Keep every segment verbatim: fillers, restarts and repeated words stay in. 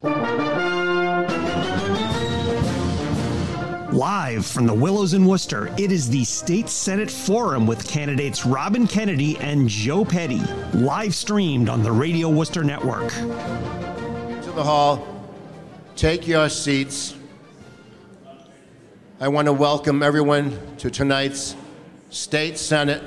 Live from the Willows in Worcester, it is the State Senate Forum with candidates Robin Kennedy and Joe Petty, live streamed on the Radio Worcester Network. To the hall, take your seats. I want to welcome everyone to tonight's State Senate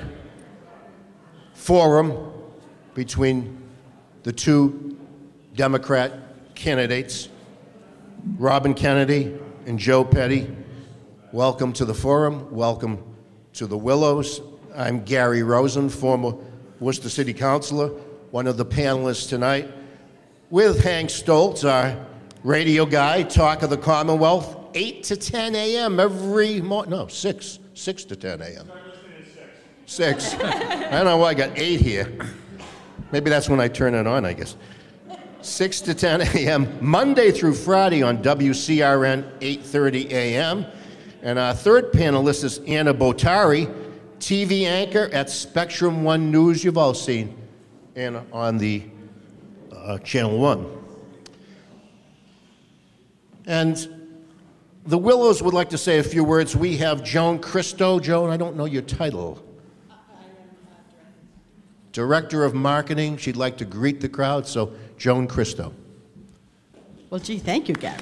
Forum between the two Democrat candidates, Robin Kennedy and Joe Petty. Welcome to the forum. Welcome to the Willows. I'm Gary Rosen, former Worcester City Councilor, one of the panelists tonight, with Hank Stoltz, our radio guy, Talk of the Commonwealth, eight to ten a.m. every morning. No, six. six to ten a.m. Six. I don't know why I got eight here. Maybe that's when I turn it on, I guess. six to ten a.m. Monday through Friday on W C R N, eight thirty a.m. And our third panelist is Anna Botari, T V anchor at Spectrum One News. You've all seen Anna on the uh, Channel One. And the Willows would like to say a few words. We have Joan Christo. Joan, I don't know your title. I am Director. Director of Marketing. She'd like to greet the crowd, so Joan Christo. Well, gee, thank you, Gary.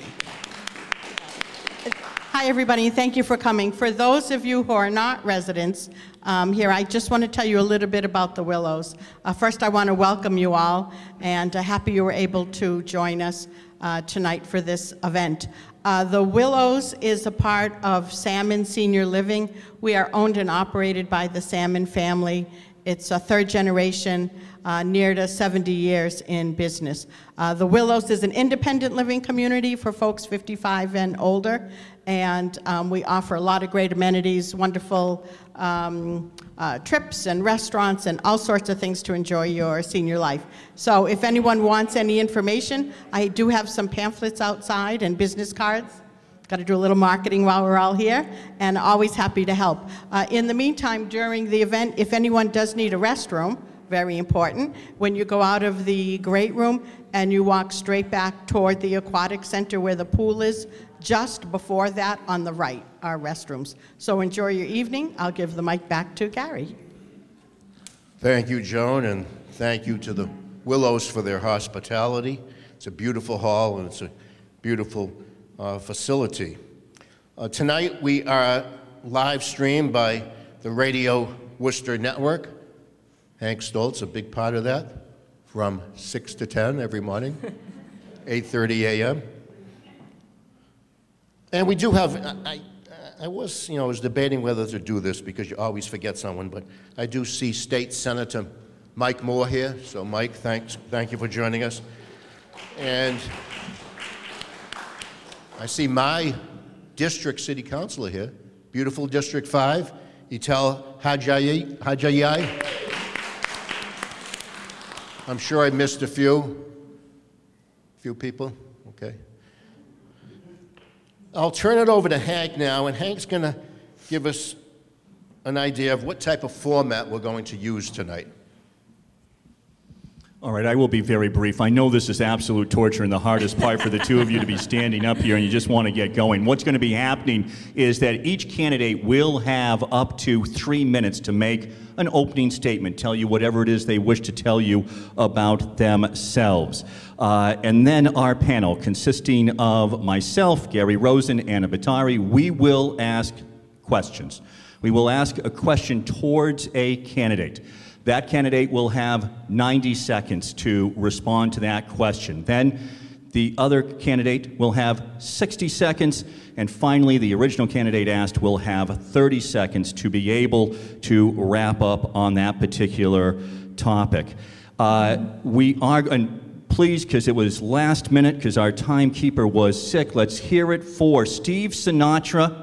Hi, everybody. Thank you for coming. For those of you who are not residents um, here, I just want to tell you a little bit about the Willows. Uh, first, I want to welcome you all, and uh, happy you were able to join us uh, tonight for this event. Uh, the Willows is a part of Salmon Senior Living. We are owned and operated by the Salmon family. It's a third generation, uh, near to seventy years in business. Uh, the Willows is an independent living community for folks fifty-five and older, and um, we offer a lot of great amenities, wonderful um, uh, trips and restaurants and all sorts of things to enjoy your senior life. So if anyone wants any information, I do have some pamphlets outside and business cards. Got to do a little marketing while we're all here, and always happy to help. Uh, in the meantime, during the event, if anyone does need a restroom, very important, when you go out of the great room and you walk straight back toward the aquatic center where the pool is, just before that on the right are restrooms. So enjoy your evening. I'll give the mic back to Gary. Thank you, Joan, and thank you to the Willows for their hospitality. It's a beautiful hall and it's a beautiful Uh, facility. Uh, tonight we are live streamed by the Radio Worcester Network. Hank Stoltz, a big part of that, from six to ten every morning, eight thirty a.m. And we do have, I, I was, you know, I was debating whether to do this because you always forget someone, but I do see State Senator Mike Moore here. So Mike, thanks, thank you for joining us. And I see my district city councilor here, beautiful District five, Etel Hajayi. Hajayi. I'm sure I missed a few, few people, okay. I'll turn it over to Hank now, and Hank's gonna give us an idea of what type of format we're going to use tonight. All right, I will be very brief. I know this is absolute torture and the hardest part for the two of you to be standing up here and you just want to get going. What's going to be happening is that each candidate will have up to three minutes to make an opening statement, tell you whatever it is they wish to tell you about themselves. Uh, and then our panel, consisting of myself, Gary Rosen, Anna Botari, we will ask questions. We will ask a question towards a candidate. That candidate will have ninety seconds to respond to that question. Then the other candidate will have sixty seconds, and finally the original candidate asked will have thirty seconds to be able to wrap up on that particular topic. Uh, we are, and please, because it was last minute, because our timekeeper was sick, let's hear it for Steve Sinatra.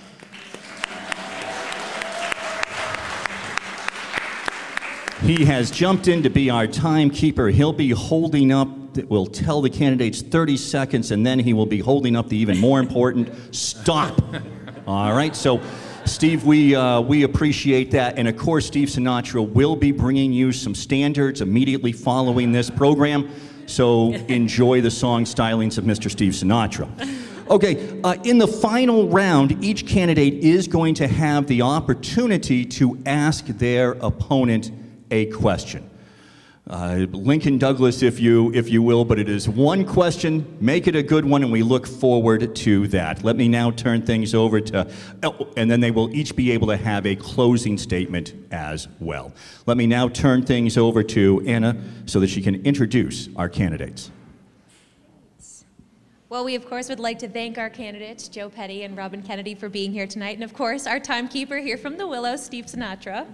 He has jumped in to be our timekeeper. He'll be holding up, we'll tell the candidates thirty seconds, and then he will be holding up the even more important stop. All right, so Steve, we, uh, we appreciate that. And of course, Steve Sinatra will be bringing you some standards immediately following this program. so enjoy the song stylings of Mister Steve Sinatra. Okay, uh, in the final round, each candidate is going to have the opportunity to ask their opponent a question. Uh, Lincoln Douglas, if you if you will, but it is one question. Make it a good one, and we look forward to that. Let me now turn things over to, oh, and then they will each be able to have a closing statement as well. Let me now turn things over to Anna so that she can introduce our candidates. Well, we of course would like to thank our candidates, Joe Petty and Robin Kennedy, for being here tonight, and of course our timekeeper here from the Willows, Steve Sinatra.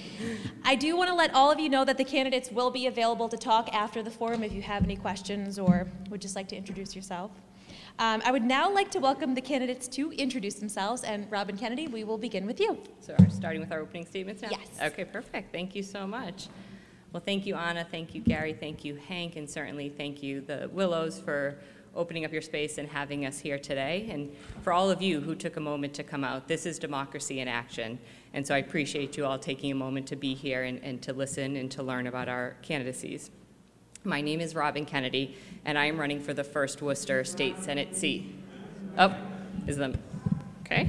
I do want to let all of you know that the candidates will be available to talk after the forum if you have any questions or would just like to introduce yourself. Um, I would now like to welcome the candidates to introduce themselves, and Robin Kennedy, we will begin with you. So are starting with our opening statements now? Yes. Okay, perfect. Thank you so much. Well, thank you, Anna. Thank you, Gary. Thank you, Hank. And certainly thank you, the Willows, for opening up your space and having us here today. And for all of you who took a moment to come out, this is democracy in action. And so I appreciate you all taking a moment to be here and, and to listen and to learn about our candidacies. My name is Robin Kennedy, and I am running for the first Worcester State Senate seat. Oh, is them, okay.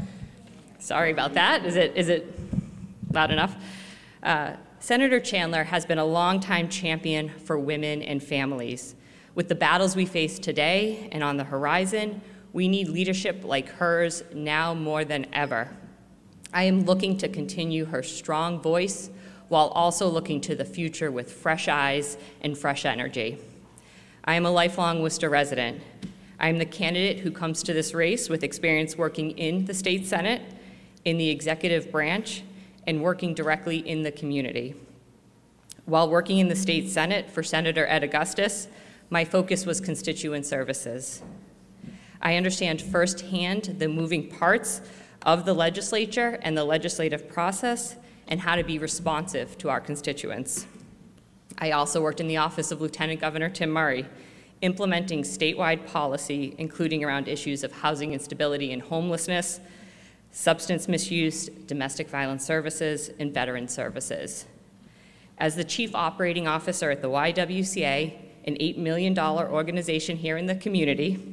Sorry about that. Is it, is it loud enough? Uh, Senator Chandler has been a longtime champion for women and families. With the battles we face today and on the horizon, we need leadership like hers now more than ever. I am looking to continue her strong voice while also looking to the future with fresh eyes and fresh energy. I am a lifelong Worcester resident. I am the candidate who comes to this race with experience working in the state Senate, in the executive branch, and working directly in the community. While working in the state Senate for Senator Ed Augustus, my focus was constituent services. I understand firsthand the moving parts of the legislature and the legislative process and how to be responsive to our constituents. I also worked in the office of Lieutenant Governor Tim Murray, implementing statewide policy, including around issues of housing instability and homelessness, substance misuse, domestic violence services, and veteran services. As the Chief Operating Officer at the Y W C A, an eight million dollar organization here in the community,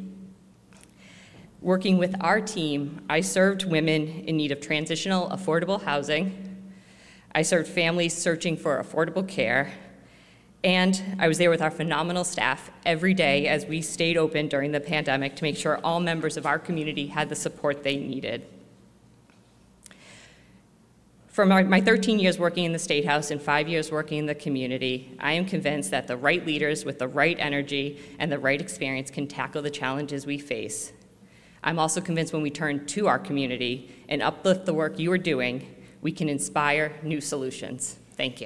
working with our team, I served women in need of transitional affordable housing. I served families searching for affordable care. And I was there with our phenomenal staff every day as we stayed open during the pandemic to make sure all members of our community had the support they needed. From my thirteen years working in the State House and five years working in the community, I am convinced that the right leaders with the right energy and the right experience can tackle the challenges we face. I'm also convinced when we turn to our community and uplift the work you are doing, we can inspire new solutions. Thank you.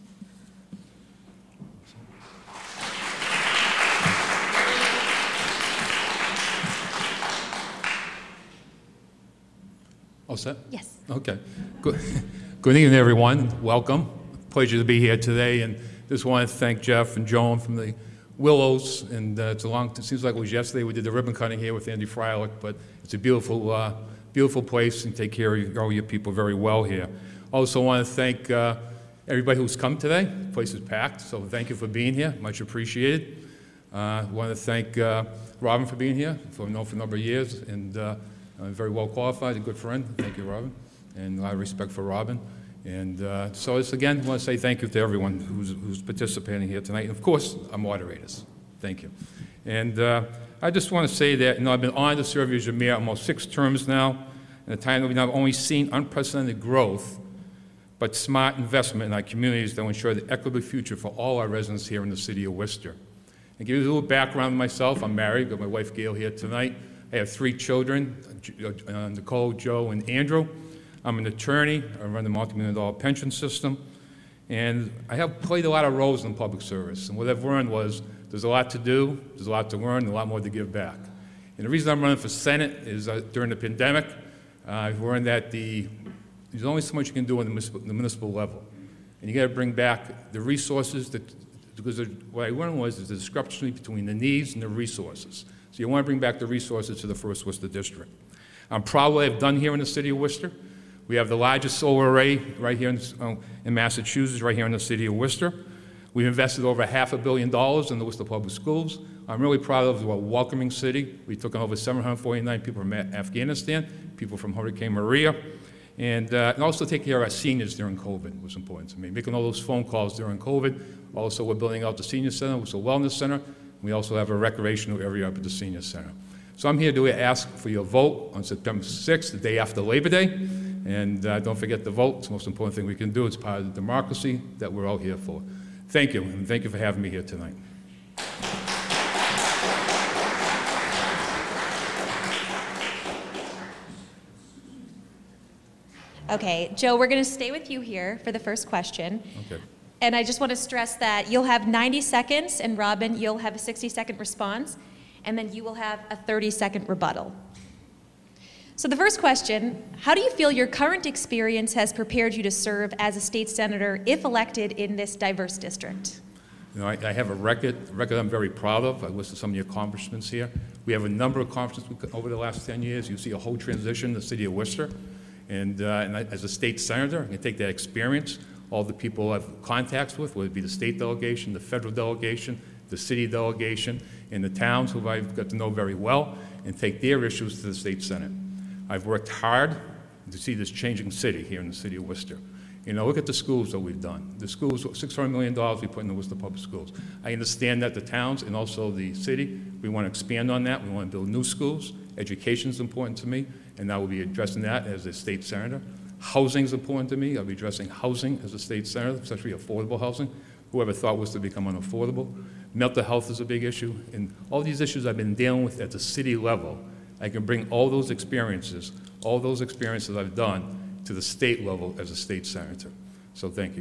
All set? Yes. Okay. Good, Good evening, everyone. Welcome. Pleasure to be here today. And just want to thank Jeff and Joan from the Willows. And uh, it's a long, it seems like it was yesterday we did the ribbon cutting here with Andy Freilich, but it's a beautiful, uh, beautiful place and take care of all your people very well here. Also want to thank uh, everybody who's come today. The place is packed, so thank you for being here. Much appreciated. I uh, want to thank uh, Robin for being here, for I've known for a number of years, and uh, I'm very well qualified, a good friend. Thank you, Robin, and a lot of respect for Robin. And uh, so, just again, I want to say thank you to everyone who's, who's participating here tonight. And of course, our moderators. Thank you. And uh, I just want to say that, you know, I've been honored to serve as your mayor almost six terms now, in a time that we've not only seen unprecedented growth, but smart investment in our communities that will ensure the equitable future for all our residents here in the city of Worcester. And give you a little background on myself. I'm married, got my wife Gail here tonight. I have three children, uh, Nicole, Joe, and Andrew. I'm an attorney. I run the multi-million dollar pension system. And I have played a lot of roles in public service. And what I've learned was there's a lot to do, there's a lot to learn, and a lot more to give back. And the reason I'm running for Senate is uh, during the pandemic, uh, I've learned that the, there's only so much you can do on the municipal, the municipal level. And you got to bring back the resources, that, because what I learned was there's a discrepancy between the needs and the resources. So you want to bring back the resources to the first Worcester district. I'm proud of what I've done here in the city of Worcester. We have the largest solar array right here in, uh, in Massachusetts, right here in the city of Worcester. We've invested over half a billion dollars in the Worcester Public Schools. I'm really proud of our welcoming city. We took in over seven hundred forty-nine people from Afghanistan, people from Hurricane Maria, and, uh, and also take care of our seniors during COVID was important to me. Making all those phone calls during COVID. Also, we're building out the senior center, which is a wellness center. We also have a recreational area up at the senior center. So I'm here to ask for your vote on September sixth, the day after Labor Day. And uh, don't forget to vote. It's the most important thing we can do. It's part of the democracy that we're all here for. Thank you, and thank you for having me here tonight. Okay, Joe, we're going to stay with you here for the first question. Okay. And I just want to stress that you'll have ninety seconds, and Robin, you'll have a sixty second response, and then you will have a thirty second rebuttal. So the first question, how do you feel your current experience has prepared you to serve as a state senator if elected in this diverse district? You know, I, I have a record, a record I'm very proud of. I listed some of the accomplishments here. We have a number of accomplishments over the last ten years. You see a whole transition in the city of Worcester. And, uh, and I, as a state senator, I can take that experience, all the people I've contacts with, whether it be the state delegation, the federal delegation, the city delegation, and the towns who I've got to know very well, and take their issues to the state senate. I've worked hard to see this changing city here in the city of Worcester. You know, look at the schools that we've done. The schools, six hundred million dollars we put in the Worcester Public Schools. I understand that the towns and also the city, we want to expand on that. We want to build new schools. Education is important to me, and I will be addressing that as a state senator. Housing is important to me. I'll be addressing housing as a state senator, especially affordable housing. Whoever thought was to become unaffordable. Mental health is a big issue, and all these issues I've been dealing with at the city level. I can bring all those experiences, all those experiences I've done to the state level as a state senator. So thank you.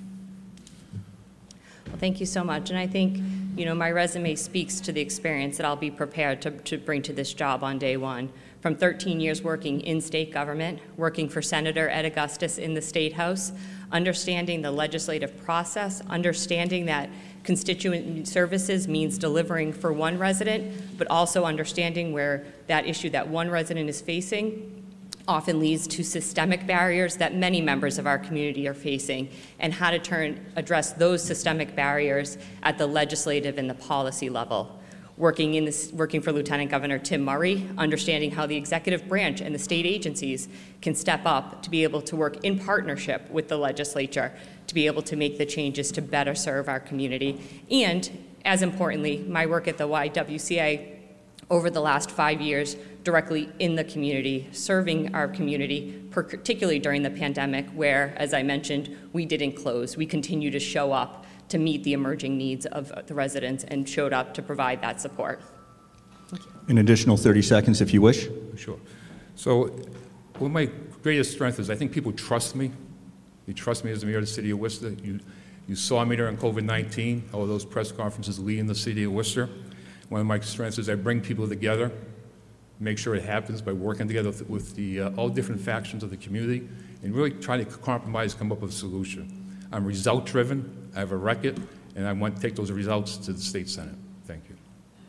Well, thank you so much. And I think, you know, my resume speaks to the experience that I'll be prepared to, to bring to this job on day one. From thirteen years working in state government, working for Senator Ed Augustus in the State House, understanding the legislative process, understanding that constituent services means delivering for one resident, but also understanding where that issue that one resident is facing often leads to systemic barriers that many members of our community are facing, and how to turn, address those systemic barriers at the legislative and the policy level. Working, in this, working for Lieutenant Governor Tim Murray, understanding how the executive branch and the state agencies can step up to be able to work in partnership with the legislature to be able to make the changes to better serve our community. And, as importantly, my work at the Y W C A over the last five years directly in the community, serving our community, particularly during the pandemic where, as I mentioned, we didn't close. We continue to show up to meet the emerging needs of the residents and showed up to provide that support. An additional thirty seconds if you wish. Sure. So one of my greatest strengths is I think people trust me. You trust me as the mayor of the city of Worcester. You, you saw me during COVID nineteen, all those press conferences leading the city of Worcester. One of my strengths is I bring people together, make sure it happens by working together with, with the, uh, all different factions of the community, and really try to compromise, come up with a solution. I'm result-driven, I have a record, and I want to take those results to the state senate. Thank you.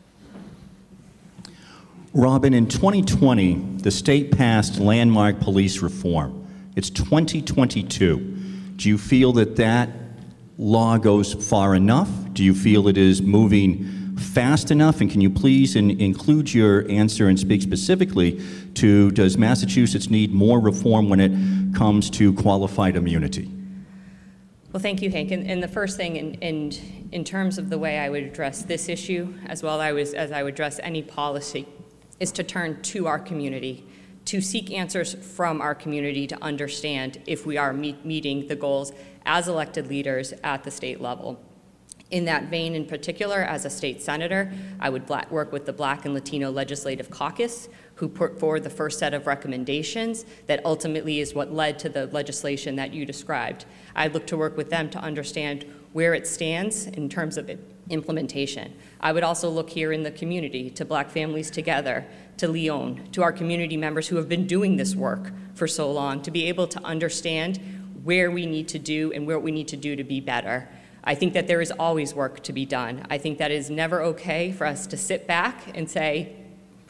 Robin, in twenty twenty, the state passed landmark police reform. It's twenty twenty-two. Do you feel that that law goes far enough? Do you feel it is moving fast enough? And can you please in, include your answer and speak specifically to, does Massachusetts need more reform when it comes to qualified immunity? Well, thank you, Hank. And, and the first thing, in, in, in terms of the way I would address this issue, as well as, as I would address any policy, is to turn to our community, to seek answers from our community to understand if we are meet, meeting the goals as elected leaders at the state level. In that vein, in particular, as a state senator, I would black, work with the Black and Latino Legislative Caucus, who put forward the first set of recommendations that ultimately is what led to the legislation that you described. I'd look to work with them to understand where it stands in terms of it, implementation. I would also look here in the community to Black Families Together, to Leon, to our community members who have been doing this work for so long, to be able to understand where we need to do and what we need to do to be better. I think that there is always work to be done. I think that it is never okay for us to sit back and say,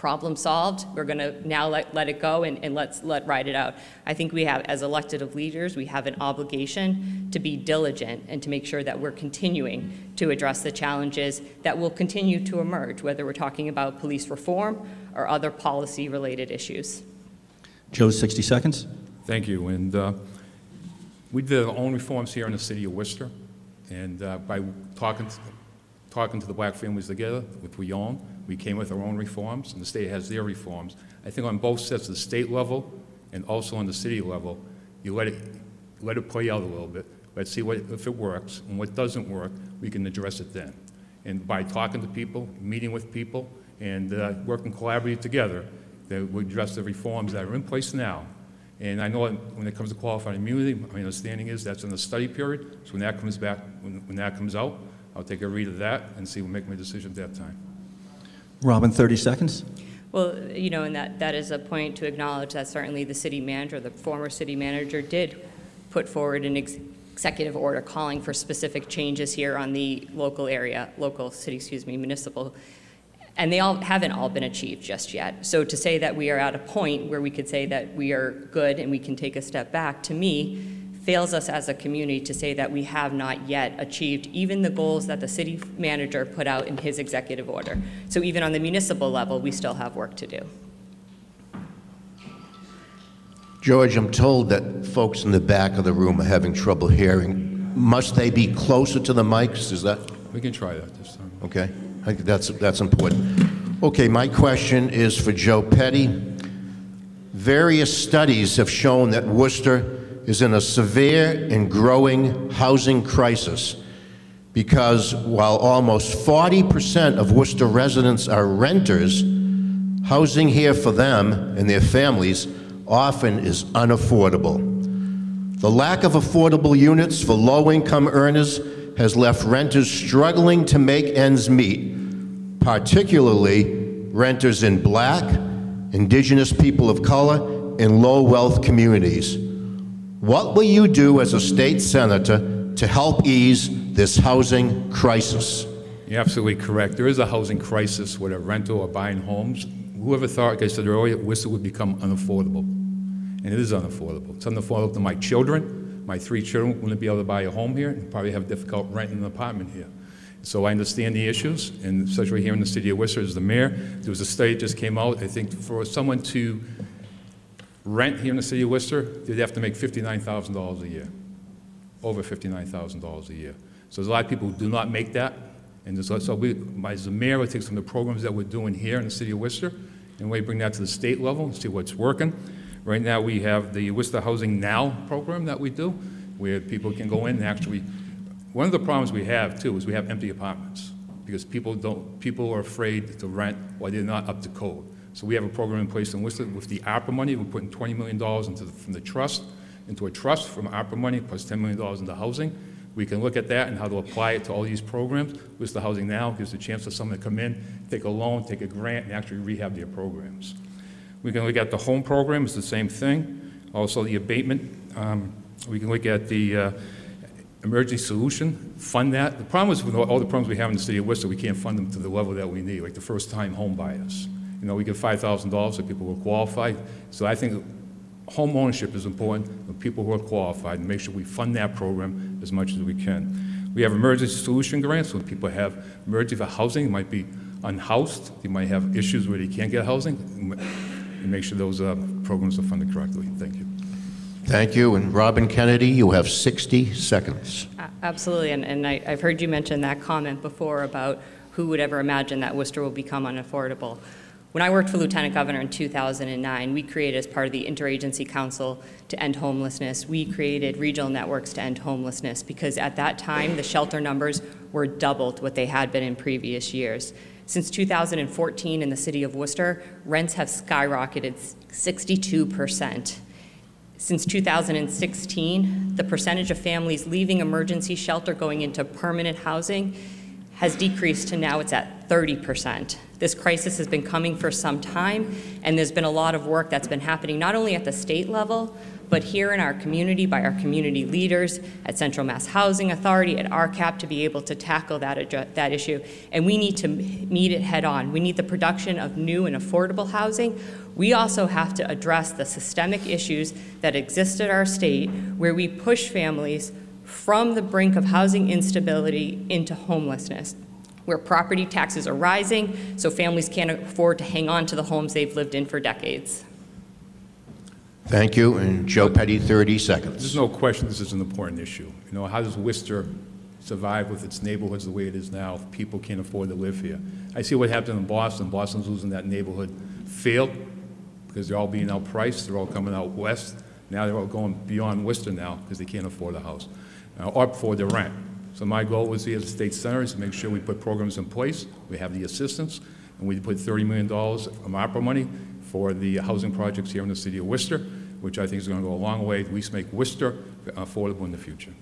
problem solved. We're going to now let, let it go and, and let's let ride it out. I think we have, as elected of leaders, we have an obligation to be diligent and to make sure that we're continuing to address the challenges that will continue to emerge, whether we're talking about police reform or other policy-related issues. Joe, sixty seconds. Thank you. And uh, we did our own reforms here in the city of Worcester. And uh, by talking to, talking to the black families together, which we own, we came with our own reforms, and the state has their reforms. I think on both sets, the state level and also on the city level, you let it, let it play out a little bit. Let's see what, if it works, and what doesn't work, we can address it then. And by talking to people, meeting with people, and uh, working collaboratively together, that we address the reforms that are in place now. And I know when it comes to qualified immunity, my understanding is that's in the study period. So when that comes back, when, when that comes out, I'll take a read of that and see, we'll make my decision at that time. Robin, thirty seconds. Well, you know, and that, that is a point to acknowledge that certainly the city manager, the former city manager, did put forward an ex executive order calling for specific changes here on the local area, local city, excuse me, municipal. And they all haven't all been achieved just yet. So to say that we are at a point where we could say that we are good and we can take a step back, to me, fails us as a community to say that we have not yet achieved even the goals that the city manager put out in his executive order. So even on the municipal level, we still have work to do. George, I'm told that folks in the back of the room are having trouble hearing. Must they be closer to the mics? Is that? We can try that this time. Okay, I think that's, that's important. Okay, my question is for Joe Petty. Various studies have shown that Worcester is in a severe and growing housing crisis because while almost forty percent of Worcester residents are renters, housing here for them and their families often is unaffordable. The lack of affordable units for low-income earners has left renters struggling to make ends meet, particularly renters in Black, Indigenous people of color, and low-wealth communities. What will you do as a state senator to help ease this housing crisis? You're absolutely correct. There is a housing crisis, whether rental or buying homes. Whoever thought, like I said earlier, Worcester would become unaffordable. And it is unaffordable. It's unaffordable to my children. My three children wouldn't be able to buy a home here and probably have difficult renting an apartment here. So I understand the issues, and especially here in the city of Worcester as the mayor. There was a study that just came out. I think for someone to rent here in the city of Worcester, they'd have to make fifty-nine thousand dollars a year, over fifty-nine thousand dollars a year. So there's a lot of people who do not make that. And so we, as the mayor, I take some of the programs that we're doing here in the city of Worcester, and we bring that to the state level and see what's working. Right now we have the Worcester Housing Now program that we do, where people can go in and actually, one of the problems we have too is we have empty apartments because people don't, people are afraid to rent or they're not up to code. So we have a program in place in Worcester with the ARPA money. We're putting twenty million dollars into the, from the trust, into a trust from ARPA money plus ten million dollars into housing. We can look at that and how to apply it to all these programs. Worcester Housing Now gives a chance for someone to come in, take a loan, take a grant, and actually rehab their programs. We can look at the home program, it's the same thing. Also the abatement, um, we can look at the uh, emergency solution, fund that. The problem is with all the problems we have in the city of Worcester, we can't fund them to the level that we need, like the first time home buyers. You know, we get five thousand dollars so people who are qualified. So I think home ownership is important for people who are qualified and make sure we fund that program as much as we can. We have emergency solution grants when people have emergency for housing, they might be unhoused, they might have issues where they can't get housing, and make sure those uh, programs are funded correctly. Thank you. Thank you. And Robin Kennedy, you have sixty seconds. Absolutely, and, and I, I've heard you mention that comment before about who would ever imagine that Worcester will become unaffordable. When I worked for Lieutenant Governor in two thousand nine, we created, as part of the Interagency Council to End Homelessness, we created regional networks to end homelessness because at that time, the shelter numbers were doubled what they had been in previous years. Since two thousand fourteen in the city of Worcester, rents have skyrocketed sixty-two percent. Since two thousand sixteen, the percentage of families leaving emergency shelter going into permanent housing has decreased to now it's at thirty percent. This crisis has been coming for some time, and there's been a lot of work that's been happening not only at the state level, but here in our community, by our community leaders at Central Mass Housing Authority, at R C A P, to be able to tackle that, that issue. And we need to meet it head on. We need the production of new and affordable housing. We also have to address the systemic issues that exist at our state, where we push families from the brink of housing instability into homelessness, where property taxes are rising, so families can't afford to hang on to the homes they've lived in for decades. Thank you. And Joe Petty, thirty seconds. There's no question this is an important issue. You know, how does Worcester survive with its neighborhoods the way it is now if people can't afford to live here? I see what happened in Boston. Boston's losing that neighborhood field because they're all being outpriced. They're all coming out west. Now they're all going beyond Worcester now because they can't afford a house uh, or afford their rent. So my goal was here at the State Center is to make sure we put programs in place. We have the assistance, and we put thirty million dollars from ARPA money for the housing projects here in the city of Worcester, which I think is going to go a long way to at least make Worcester affordable in the future.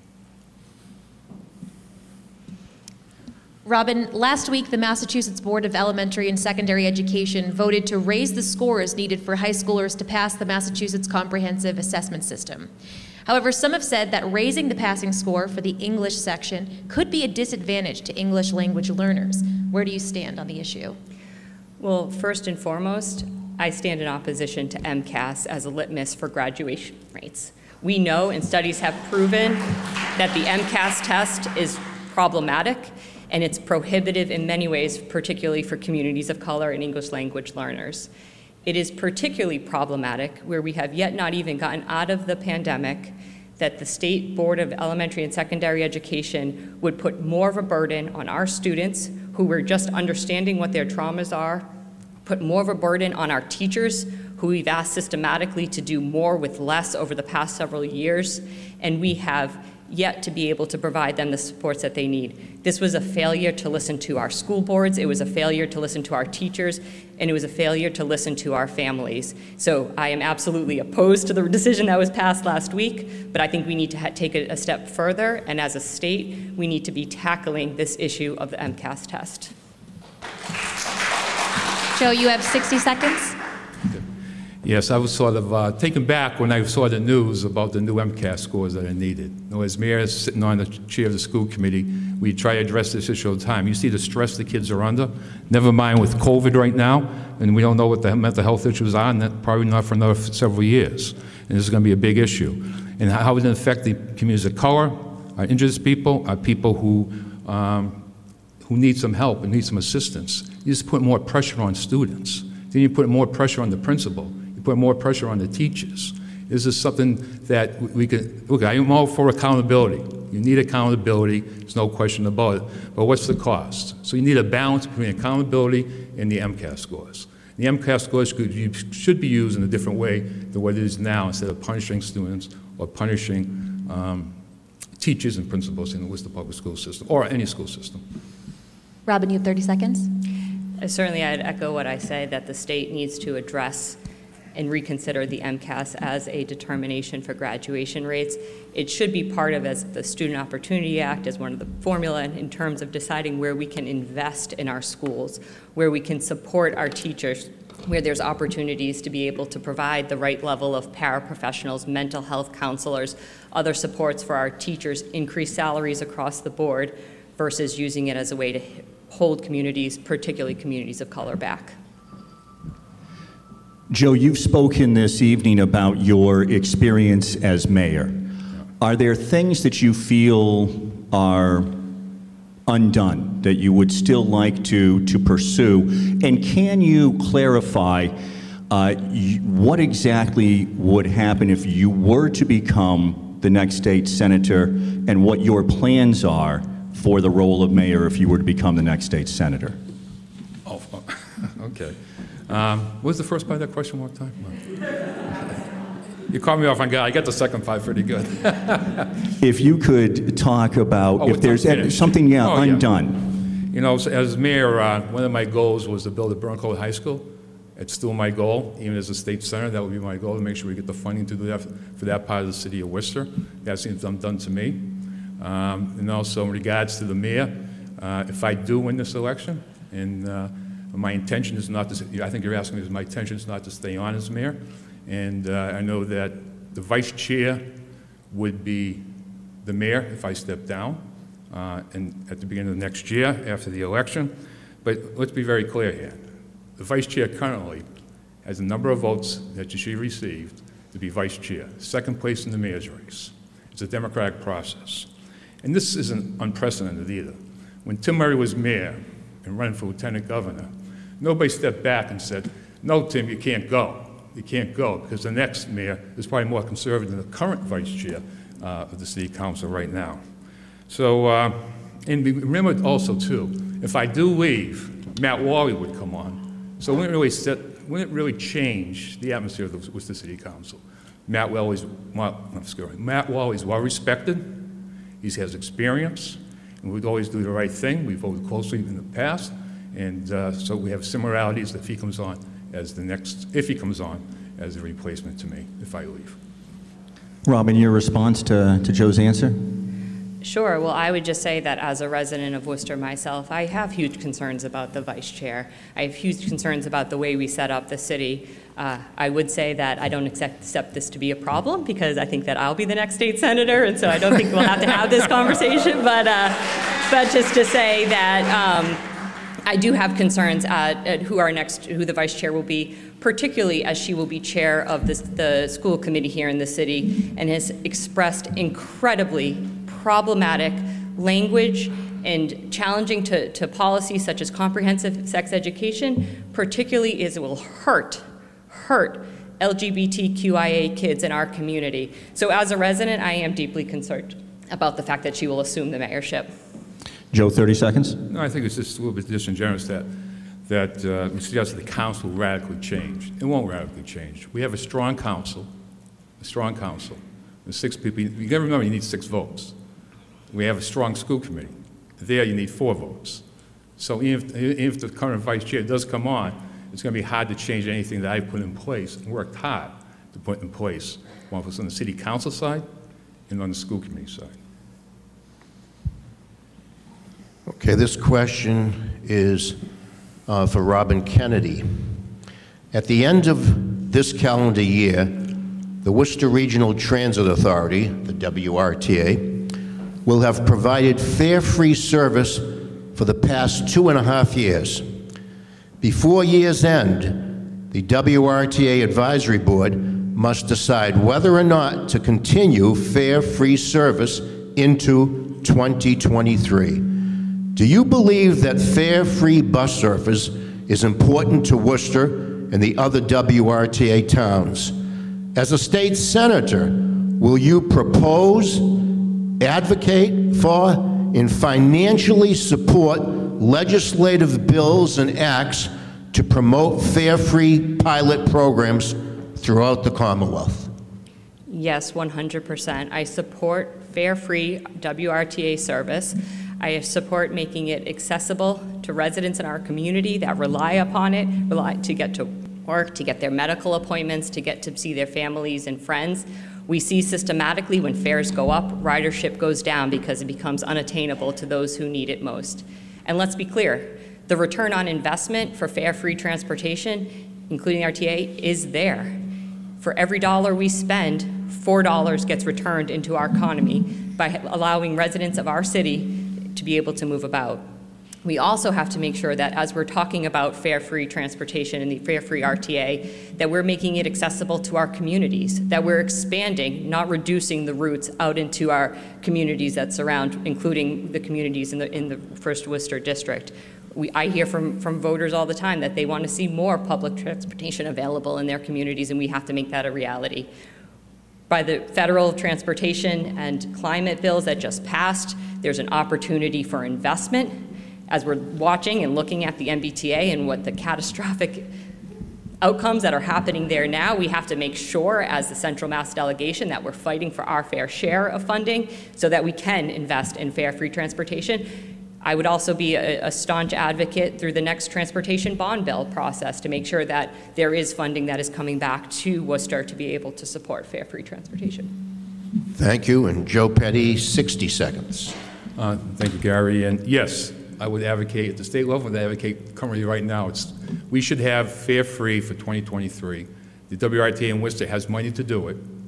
Robin, last week the Massachusetts Board of Elementary and Secondary Education voted to raise the scores needed for high schoolers to pass the Massachusetts Comprehensive Assessment System. However, some have said that raising the passing score for the English section could be a disadvantage to English language learners. Where do you stand on the issue? Well, first and foremost, I stand in opposition to MCAS as a litmus for graduation rates. We know, and studies have proven, that the MCAS test is problematic, and it's prohibitive in many ways, particularly for communities of color and English language learners. It is particularly problematic where we have yet not even gotten out of the pandemic that the State Board of Elementary and Secondary Education would put more of a burden on our students who were just understanding what their traumas are, put more of a burden on our teachers who we've asked systematically to do more with less over the past several years, and we have yet to be able to provide them the supports that they need. This was a failure to listen to our school boards, it was a failure to listen to our teachers, and it was a failure to listen to our families. So I am absolutely opposed to the decision that was passed last week, but I think we need to ha- take it a step further, and as a state, we need to be tackling this issue of the MCAS test. Joe, you have sixty seconds. Yes, I was sort of uh, taken back when I saw the news about the new MCAS scores that are needed. You know, as mayor sitting on the chair of the school committee, we try to address this issue all the time. You see the stress the kids are under, never mind with COVID right now, and we don't know what the mental health issues are, and that probably not for another several years. And this is going to be a big issue. And how it affect the communities of color, our indigenous people, our people who, um, who need some help and need some assistance. You just put more pressure on students. Then you put more pressure on the principal. You put more pressure on the teachers. This is something that we can, look, I am all for accountability. You need accountability, there's no question about it, but what's the cost? So you need a balance between accountability and the MCAS scores. The MCAS scores could, you should be used in a different way than what it is now, instead of punishing students or punishing um, teachers and principals in the Worcester Public School System, or any school system. Robin, you have thirty seconds. Uh, Certainly, I'd echo what I say, that the state needs to address and reconsider the MCAS as a determination for graduation rates. It should be part of as the Student Opportunity Act, as one of the formula in terms of deciding where we can invest in our schools, where we can support our teachers, where there's opportunities to be able to provide the right level of paraprofessionals, mental health counselors, other supports for our teachers, increase salaries across the board, versus using it as a way to hold communities, particularly communities of color, back. Joe, you've spoken this evening about your experience as mayor. Are there things that you feel are undone that you would still like to, to pursue? And can you clarify uh, what exactly would happen if you were to become the next state senator, and what your plans are for the role of mayor if you were to become the next state senator? Oh, okay. Um, what was the first part of that question one more time? You caught me off on guard. I got the second part pretty good. If you could talk about Oh, if there's unfinished. something, yeah, Oh, yeah. undone. You know, as mayor, uh, one of my goals was to build a Burncoat High School. It's still my goal, even as a state senator. That would be my goal, to make sure we get the funding to do that for that part of the city of Worcester. That seems undone to me. Um, and also in regards to the mayor, uh, if I do win this election, and uh, my intention is not to, I think you're asking me, is my intention is not to stay on as mayor. And uh, I know that The vice chair would be the mayor if I step down uh, and at the beginning of next year after the election. But let's be very clear here. The vice chair currently has a number of votes that she received to be vice chair, second place in the mayor's race. It's a democratic process. And this isn't unprecedented either. When Tim Murray was mayor and running for lieutenant governor, nobody stepped back and said, no, Tim, you can't go. You can't go, because the next mayor is probably more conservative than the current vice chair uh, of the city council right now. So, uh, and remember also too, if I do leave, Matt Wally would come on. So it wouldn't really, set, wouldn't really change the atmosphere of the Worcester City Council. Matt Wally's, well, I'm sorry, Matt Wally's well respected. He has experience, and we'd always do the right thing. We voted closely in the past, and uh, so we have similarities if he comes on as the next, if he comes on as a replacement to me if I leave. Robin, your response to, to Joe's answer? Sure. Well, I would just say that as a resident of Worcester myself, I have huge concerns about the vice chair. I have huge concerns about the way we set up the city. Uh, I would say that I don't accept, accept this to be a problem, because I think that I'll be the next state senator, and so I don't think we'll have to have this conversation. But, uh, but just to say that um, I do have concerns at, at who our next, who the vice chair will be, particularly as she will be chair of this, the school committee here in the city, and has expressed incredibly problematic language and challenging to, to policies such as comprehensive sex education, particularly as it will hurt, hurt L G B T Q I A kids in our community. So as a resident, I am deeply concerned about the fact that she will assume the mayorship. Joe, thirty seconds. No, I think it's just a little bit disingenuous that that uh, we suggest the council will radically change. It won't radically change. We have a strong council, a strong council. There's six people. You gotta remember, you need six votes. We have a strong school committee. There, you need four votes. So even if, even if the current vice chair does come on, it's going to be hard to change anything that I put in place and worked hard to put in place, both on the city council side and on the school committee side. Okay, this question is uh, for Robin Kennedy. At the end of this calendar year, the Worcester Regional Transit Authority, the W R T A, will have provided fare free service for the past two and a half years. Before year's end, the W R T A Advisory Board must decide whether or not to continue fare free service into twenty twenty-three. Do you believe that fare free bus service is important to Worcester and the other W R T A towns? As a state senator, will you propose, advocate for, and financially support legislative bills and acts to promote fare-free pilot programs throughout the Commonwealth? Yes, one hundred percent. I support fare-free W R T A service. I support making it accessible to residents in our community that rely upon it, rely to get to work, to get their medical appointments, to get to see their families and friends. We see systematically when fares go up, ridership goes down because it becomes unattainable to those who need it most. And let's be clear, the return on investment for fare-free transportation, including R T A, is there. For every dollar we spend, four dollars gets returned into our economy by allowing residents of our city to be able to move about. We also have to make sure that as we're talking about fare-free transportation and the fare-free R T A, that we're making it accessible to our communities, that we're expanding, not reducing the routes out into our communities that surround, including the communities in the, in the First Worcester District. We, I hear from, from voters all the time that they want to see more public transportation available in their communities, and we have to make that a reality. By the federal transportation and climate bills that just passed, there's an opportunity for investment. As we're watching and looking at the M B T A and what the catastrophic outcomes that are happening there now, we have to make sure as the Central Mass delegation that we're fighting for our fair share of funding so that we can invest in fare-free transportation. I would also be a, a staunch advocate through the next transportation bond bill process to make sure that there is funding that is coming back to Worcester to be able to support fare-free transportation. Thank you. And Joe Petty, sixty seconds. Uh, thank you, Gary. And yes, I would advocate at the state level, I would advocate currently right now, it's, we should have fare-free for twenty twenty-three. The W R T A in Worcester has money to do it.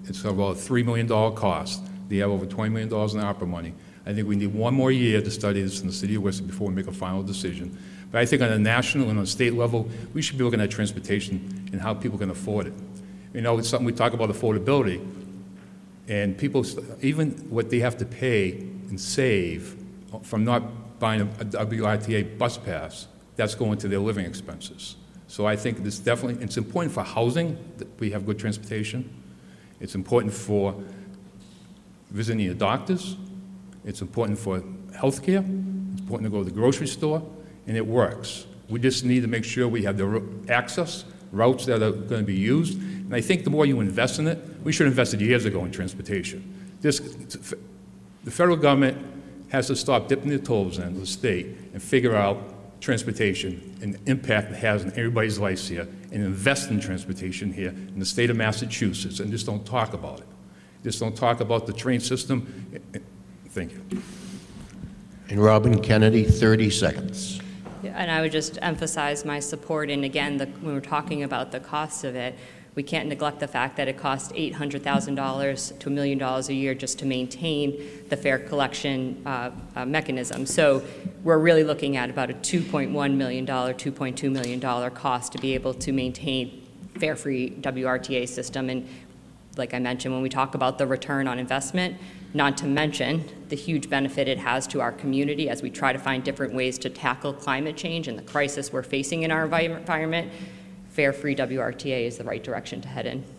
It's about a three million dollars cost. They have over twenty million dollars in ARPA money. I think we need one more year to study this in the city of Worcester before we make a final decision. But I think on a national and on a state level, we should be looking at transportation and how people can afford it. You know, it's something we talk about affordability, and people, even what they have to pay and save from not buying a W R T A bus pass, that's going to their living expenses. So I think this definitely, it's important for housing that we have good transportation. It's important for visiting your doctors. It's important for health care. It's important to go to the grocery store, and it works. We just need to make sure we have the access, routes that are going to be used. And I think the more you invest in it, we should have invested years ago in transportation. This, the federal government has to stop dipping their toes in the state and figure out transportation and the impact it has on everybody's lives here, and invest in transportation here in the state of Massachusetts, and just don't talk about it. Just don't talk about the train system. Thank you. And Robin Kennedy, thirty seconds. And I would just emphasize my support, and again, the, when we're talking about the cost of it, we can't neglect the fact that it costs eight hundred thousand dollars to a million dollars a year just to maintain the fare collection uh, uh, mechanism. So we're really looking at about a two point one million dollars, two point two million dollars cost to be able to maintain fare-free W R T A system. And like I mentioned, when we talk about the return on investment, not to mention the huge benefit it has to our community as we try to find different ways to tackle climate change and the crisis we're facing in our environment, fare-free W R T A is the right direction to head in.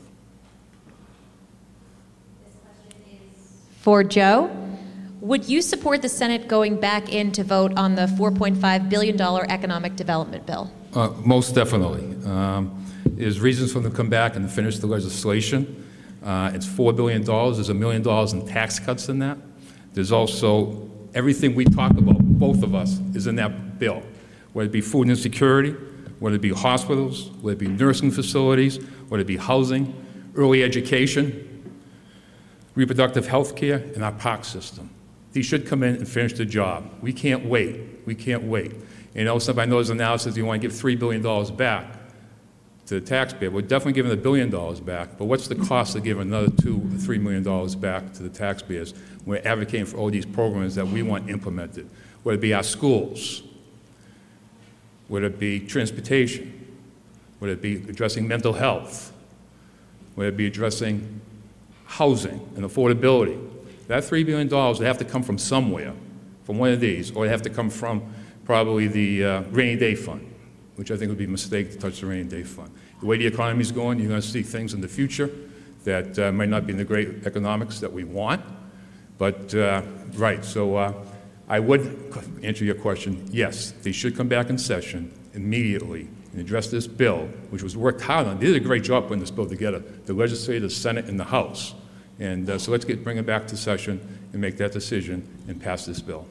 This question is for Joe. Would you support the Senate going back in to vote on the four point five billion dollars economic development bill? Uh, most definitely. Um, there's reasons for them to come back and finish the legislation. Uh, it's four billion dollars. There's a million dollars in tax cuts in that. There's also everything we talk about, both of us, is in that bill, whether it be food insecurity, whether it be hospitals, whether it be nursing facilities, whether it be housing, early education, reproductive health care, and our park system. These should come in and finish the job. We can't wait. We can't wait. You know, somebody knows analysis, you want to give three billion dollars back to the taxpayer. We're definitely giving a billion dollars back, but what's the cost of giving another two or three million dollars back to the taxpayers? We're advocating for all these programs that we want implemented, whether it be our schools, whether it be transportation, whether it be addressing mental health, whether it be addressing housing and affordability. That three billion dollars would have to come from somewhere, from one of these, or it have to come from probably the uh, rainy day fund, which I think would be a mistake to touch the rainy day fund. The way the economy is going, you're going to see things in the future that uh, might not be in the great economics that we want. But, uh, right, so uh, I would answer your question, yes, they should come back in session immediately and address this bill, which was worked hard on. They did a great job putting this bill together, the legislature, the Senate, and the House. And uh, so let's get, bring it back to session and make that decision and pass this bill.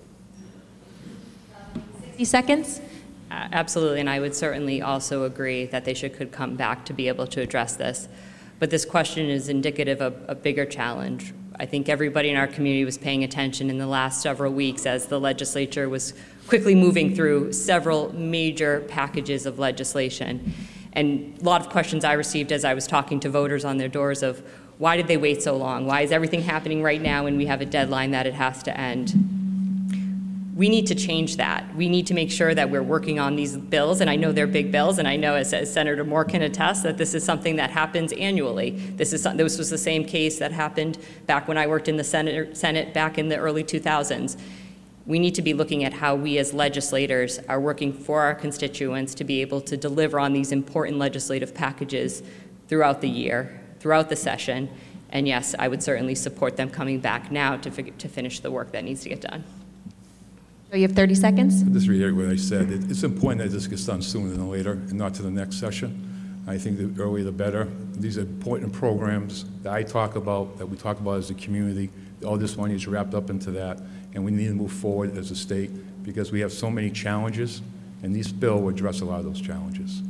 sixty seconds. Uh, absolutely, and I would certainly also agree that they should could come back to be able to address this. But this question is indicative of a bigger challenge. I think everybody in our community was paying attention in the last several weeks as the legislature was quickly moving through several major packages of legislation. And a lot of questions I received as I was talking to voters on their doors of, why did they wait so long? Why is everything happening right now when we have a deadline that it has to end? We need to change that. We need to make sure that we're working on these bills, and I know they're big bills, and I know, as, as Senator Moore can attest, that this is something that happens annually. This is this was the same case that happened back when I worked in the Senate, Senate back in the early two thousands. We need to be looking at how we as legislators are working for our constituents to be able to deliver on these important legislative packages throughout the year, throughout the session, and yes, I would certainly support them coming back now to, fig- to finish the work that needs to get done. So you have thirty seconds. I'll just reiterate what I said. It, it's important that this gets done sooner than later and not to the next session. I think the earlier the better. These are important programs that I talk about, that we talk about as a community. All this money is wrapped up into that, and we need to move forward as a state because we have so many challenges, and this bill will address a lot of those challenges.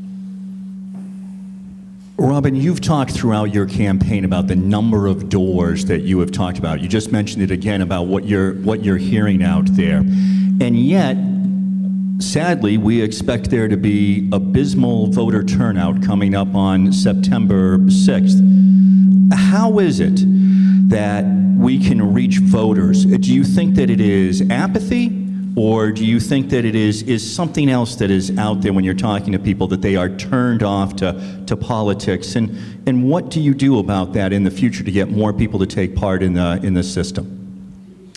Robin, you've talked throughout your campaign about the number of doors that you have talked about. You just mentioned it again about what you're what you're hearing out there. And yet, sadly, we expect there to be abysmal voter turnout coming up on September sixth. How how is it that we can reach voters? Do you think that it is apathy? Or do you think that it is, is something else that is out there when you're talking to people, that they are turned off to, to politics? And, and what do you do about that in the future to get more people to take part in the, in the system?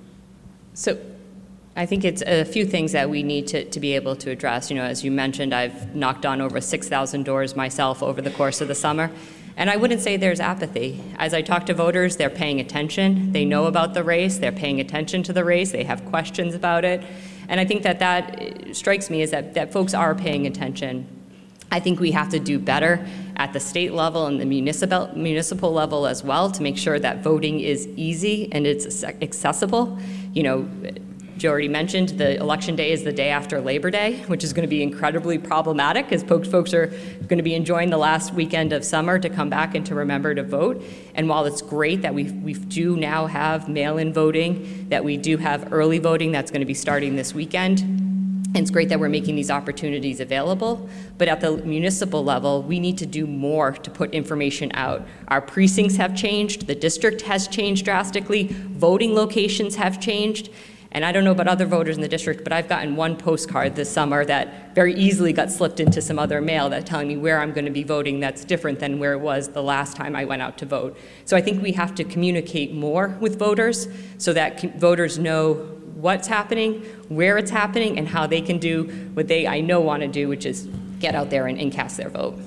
So I think it's a few things that we need to, to be able to address. You know, as you mentioned, I've knocked on over six thousand doors myself over the course of the summer. And I wouldn't say there's apathy. As I talk to voters, they're paying attention. They know about the race. They're paying attention to the race. They have questions about it. And I think that that strikes me is that, that folks are paying attention. I think we have to do better at the state level and the municipal, municipal level as well to make sure that voting is easy and it's accessible. You know, Joe already mentioned the election day is the day after Labor Day, which is going to be incredibly problematic as folks are going to be enjoying the last weekend of summer to come back and to remember to vote. And while it's great that we we do now have mail-in voting, that we do have early voting that's going to be starting this weekend, and it's great that we're making these opportunities available, but at the municipal level, we need to do more to put information out. Our precincts have changed, the district has changed drastically, voting locations have changed. And I don't know about other voters in the district, but I've gotten one postcard this summer that very easily got slipped into some other mail that's telling me where I'm going to be voting that's different than where it was the last time I went out to vote. So I think we have to communicate more with voters so that voters know what's happening, where it's happening, and how they can do what they, I know, want to do, which is get out there and, and cast their vote.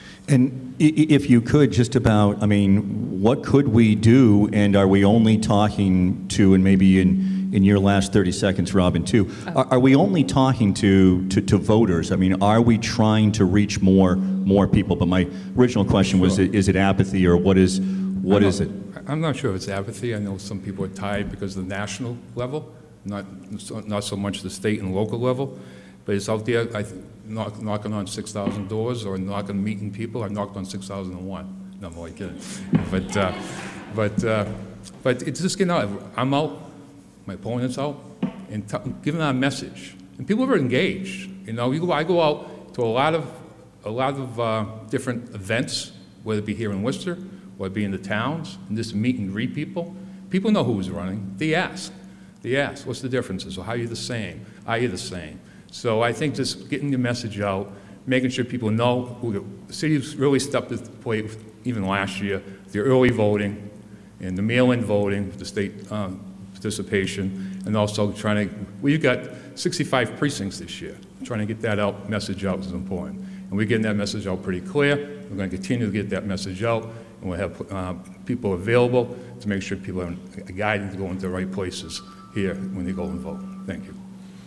And if you could, just about, I mean, what could we do, and are we only talking to, and maybe in in your last thirty seconds, Robin, too, oh. are, are we only talking to, to, to voters? I mean, are we trying to reach more more people? But my original question sure. was, is it apathy, or what is what is not, it? I'm not sure if it's apathy. I know some people are tired because of the national level, not not so much the state and local level, but it's out there. I knock, knocking on six thousand doors or knocking meeting people. I knocked on six thousand one. No, I'm only kidding. But uh, but uh, but it's just getting out. I'm out. My opponent's out, and t- giving out a message. And people are engaged. You know, you go, I go out to a lot of a lot of uh, different events, whether it be here in Worcester, or it be in the towns, and just meet and greet people. People know who's running. They ask. They ask, what's the differences? Or how are you the same? Are you the same? So I think just getting the message out, making sure people know who the city's really stepped up to the plate, even last year, the early voting and the mail-in voting, the state um, participation, and also trying to, we've got sixty-five precincts this year. Trying to get that out, message out is important. And we're getting that message out pretty clear. We're going to continue to get that message out, and we'll have uh, people available to make sure people are guided to go into the right places here when they go and vote. Thank you.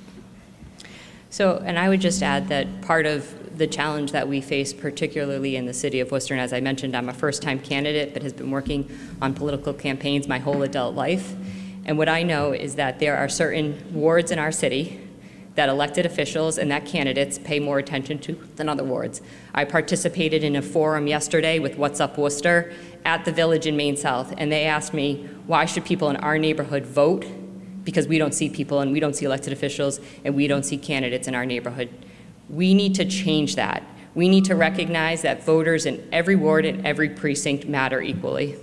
So, and I would just add that part of the challenge that we face, particularly in the city of Worcester, and as I mentioned, I'm a first-time candidate, but has been working on political campaigns my whole adult life. And what I know is that there are certain wards in our city that elected officials and that candidates pay more attention to than other wards. I participated in a forum yesterday with What's Up Worcester at the Village in Maine South, and they asked me, why should people in our neighborhood vote? Because we don't see people and we don't see elected officials and we don't see candidates in our neighborhood. We need to change that. We need to recognize that voters in every ward and every precinct matter equally.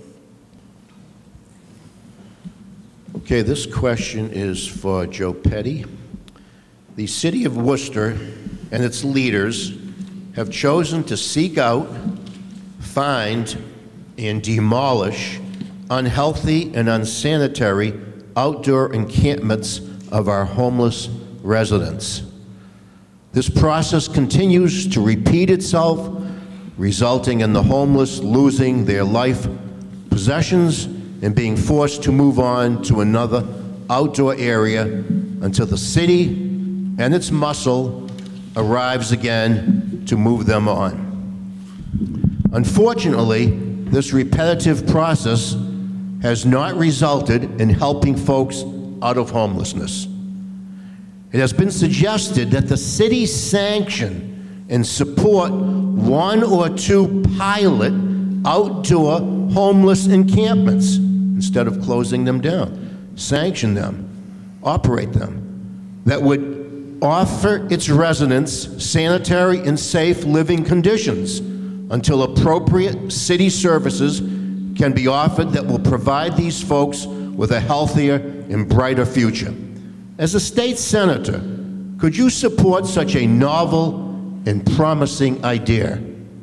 Okay, this question is for Joe Petty. The city of Worcester and its leaders have chosen to seek out, find, and demolish unhealthy and unsanitary outdoor encampments of our homeless residents. This process continues to repeat itself, resulting in the homeless losing their life possessions and being forced to move on to another outdoor area until the city and its muscle arrives again to move them on. Unfortunately, this repetitive process has not resulted in helping folks out of homelessness. It has been suggested that the city sanction and support one or two pilot outdoor homeless encampments instead of closing them down. Sanction them, operate them, that would offer its residents sanitary and safe living conditions until appropriate city services can be offered that will provide these folks with a healthier and brighter future. As a state senator, could you support such a novel and promising idea?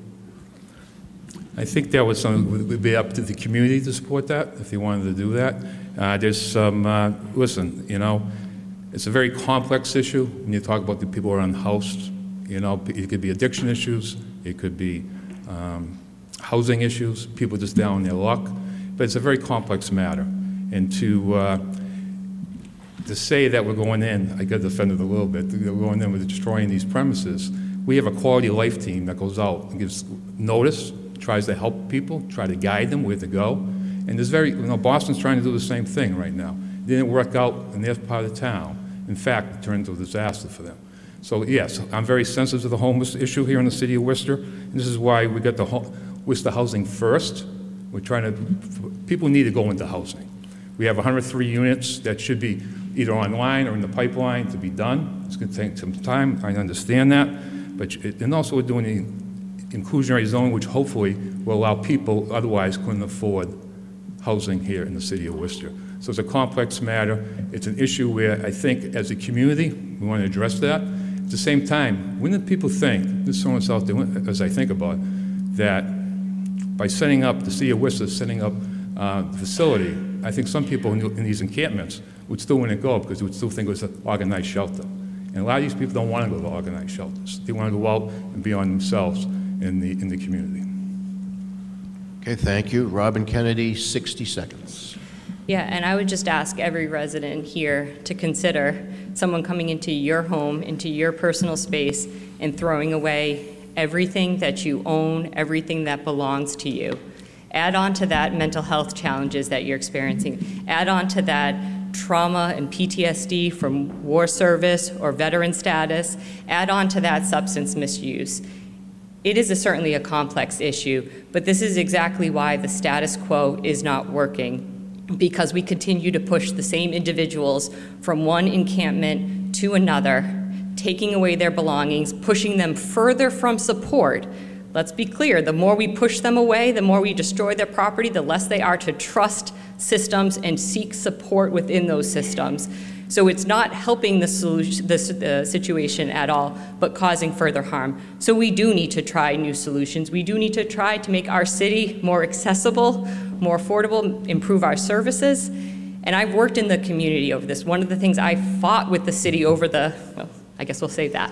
I think that was something that would be up to the community to support that, if they wanted to do that. Uh, there's some, uh, listen, you know, it's a very complex issue when you talk about the people who are unhoused. You know, it could be addiction issues, it could be um, housing issues, people just down on their luck, but it's a very complex matter. And to uh, to say that we're going in, I got defended a little bit, we're going in with destroying these premises. We have a quality of life team that goes out and gives notice, tries to help people, try to guide them where to go. And there's very, you know, Boston's trying to do the same thing right now. It didn't work out in their part of town. In fact, it turned into a disaster for them. So yes, I'm very sensitive to the homeless issue here in the city of Worcester. And this is why we got the ho- Worcester housing first. We're trying to, people need to go into housing. We have one hundred three units that should be either online or in the pipeline to be done. It's going to take some time, I understand that. But, it, and also we're doing the inclusionary zone, which hopefully will allow people otherwise couldn't afford housing here in the city of Worcester. So it's a complex matter. It's an issue where I think as a community, we want to address that. At the same time, when do people think, there's someone else out there, as I think about it, that by setting up, the city of Worcester setting up uh, the facility, I think some people in, in these encampments would still want to go because they would still think it was an organized shelter. And a lot of these people don't want to go to organized shelters. They want to go out and be on themselves in the, in the community. Okay, thank you. Robin Kennedy, sixty seconds. Yeah, and I would just ask every resident here to consider someone coming into your home, into your personal space, and throwing away everything that you own, everything that belongs to you. Add on to that mental health challenges that you're experiencing. Add on to that trauma and P T S D from war service or veteran status. Add on to that substance misuse. It is a, certainly a complex issue, but this is exactly why the status quo is not working, because we continue to push the same individuals from one encampment to another, taking away their belongings, pushing them further from support. Let's be clear, the more we push them away, the more we destroy their property, the less they are to trust systems and seek support within those systems. So it's not helping the, solution, the, the situation at all, but causing further harm. So we do need to try new solutions. We do need to try to make our city more accessible, more affordable, improve our services. And I've worked in the community over this. One of the things I fought with the city over the, well, I guess we'll say that.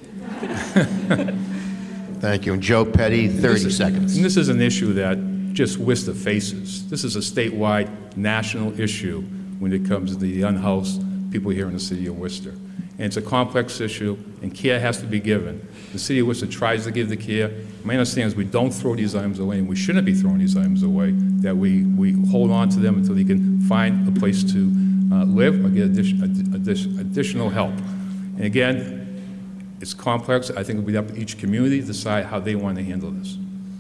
Thank you. And Joe Petty, thirty This is- seconds. And this is an issue that just Worcester faces. This is a statewide, national issue when it comes to the unhoused people here in the city of Worcester. And it's a complex issue, and care has to be given. The city of Worcester tries to give the care. My understanding is we don't throw these items away, and we shouldn't be throwing these items away, that we, we hold on to them until they can find a place to uh, live or get addition, addition, additional help. And again, it's complex. I think it'll be up to each community to decide how they want to handle this.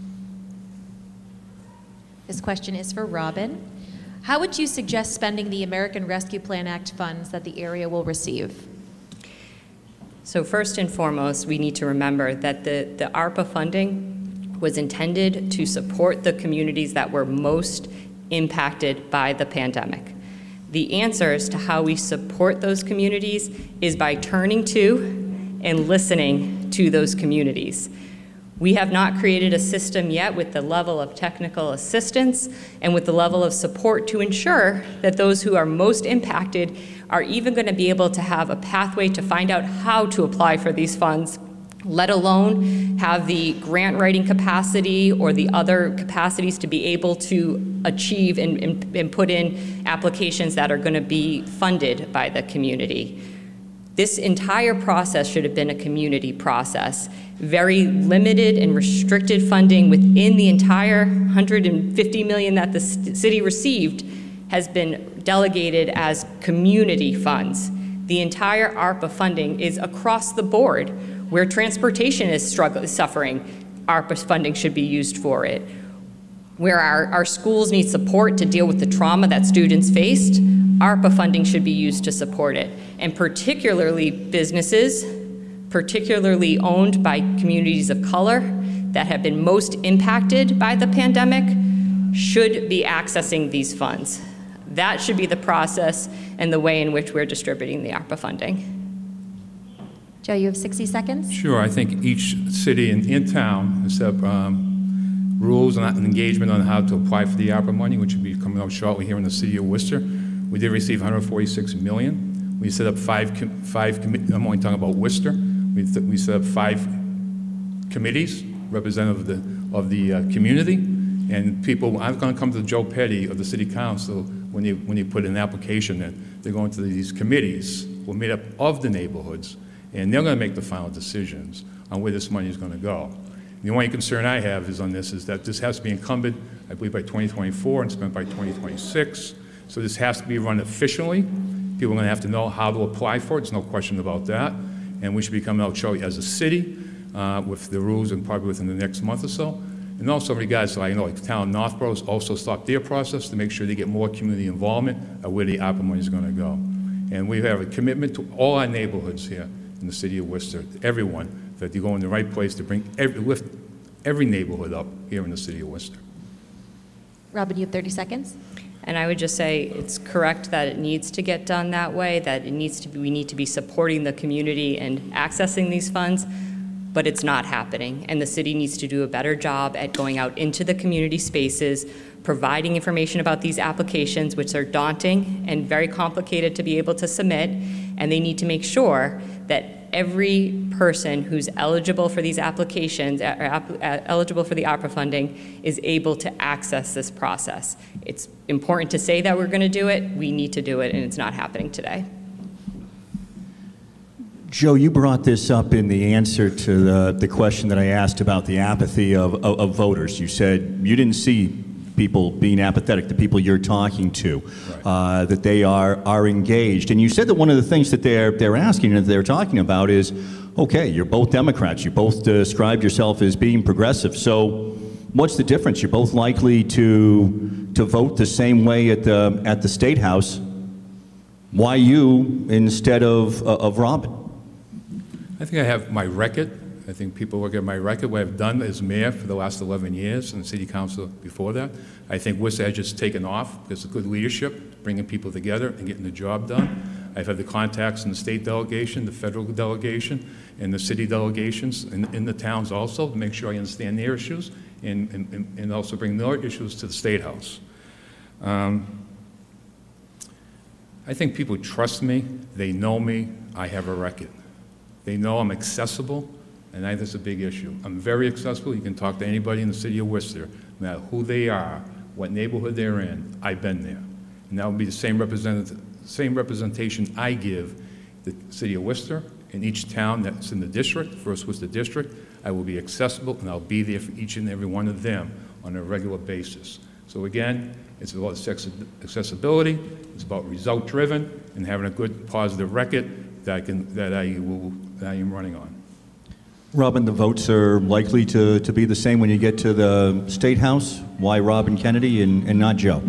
This question is for Robin. How would you suggest spending the American Rescue Plan Act funds that the area will receive? So first and foremost, we need to remember that the, the ARPA funding was intended to support the communities that were most impacted by the pandemic. The answers to how we support those communities is by turning to and listening to those communities. We have not created a system yet with the level of technical assistance and with the level of support to ensure that those who are most impacted are even going to be able to have a pathway to find out how to apply for these funds, let alone have the grant writing capacity or the other capacities to be able to achieve and, and, and put in applications that are going to be funded by the community. This entire process should have been a community process. Very limited and restricted funding within the entire one hundred fifty million dollars that the city received has been delegated as community funds. The entire ARPA funding is across the board. Where transportation is struggling, suffering, ARPA funding should be used for it. Where our, our schools need support to deal with the trauma that students faced, ARPA funding should be used to support it. And particularly businesses, particularly owned by communities of color that have been most impacted by the pandemic, should be accessing these funds. That should be the process and the way in which we're distributing the ARPA funding. Joe, you have sixty seconds. Sure, I think each city and in town has set up um, rules and engagement on how to apply for the ARPA money, which will be coming up shortly here in the city of Worcester. We did receive one hundred forty-six million dollars. We set up five, com- five committees. I'm only talking about Worcester. We, th- we set up five committees representative of the, of the uh, community. And people, I'm going to come to Joe Petty of the City Council when you, when you put an application in. They're going to these committees, we're made up of the neighborhoods, and they're going to make the final decisions on where this money is going to go. The only concern I have is on this is that this has to be incumbent, I believe, by twenty twenty-four and spent by twenty twenty-six. So this has to be run efficiently. People are going to have to know how to apply for it. There's no question about that. And we should be coming out shortly as a city uh, with the rules and probably within the next month or so. And also, regards to, I know, like the town of Northborough also stopped their process to make sure they get more community involvement of where the ARPA money is going to go. And we have a commitment to all our neighborhoods here in the city of Worcester, everyone, that you go in the right place to bring every, lift every neighborhood up here in the city of Worcester. Robin, you have thirty seconds. And I would just say it's correct that it needs to get done that way, that it needs to be, we need to be supporting the community and accessing these funds, but it's not happening. And the city needs to do a better job at going out into the community spaces, providing information about these applications, which are daunting and very complicated to be able to submit. And they need to make sure that every person who's eligible for these applications, uh, uh, eligible for the ARPA funding, is able to access this process. It's important to say that we're going to do it. We need to do it, and it's not happening today. Joe, you brought this up in the answer to the, the question that I asked about the apathy of, of, of voters. You said you didn't see people being apathetic, the people you're talking to, right. uh, that they are are engaged. And you said that one of the things that they're they're asking and they're talking about is, okay, you're both Democrats. You both described yourself as being progressive. So what's the difference? You're both likely to to vote the same way at the at the State House. Why you instead of uh, of Robin? I think I have my record. I think people look at my record, what I've done as mayor for the last eleven years, and the city council before that. I think Worcester has just taken off because of good leadership, bringing people together and getting the job done. I've had the contacts in the state delegation, the federal delegation, and the city delegations in, in the towns also to make sure I understand their issues and, and, and also bring their issues to the State House. Um, I think people trust me. They know me. I have a record. They know I'm accessible. And I think that's a big issue. I'm very accessible. You can talk to anybody in the city of Worcester, no matter who they are, what neighborhood they're in. I've been there. And that would be the same, represent- same representation I give the city of Worcester in each town that's in the district, First Worcester District. I will be accessible, and I'll be there for each and every one of them on a regular basis. So again, it's about accessibility, it's about result-driven, and having a good, positive record that I, can, that I, will, that I am running on. Robin, the votes are likely to, to be the same when you get to the State House. Why Robin Kennedy and, and not Joe?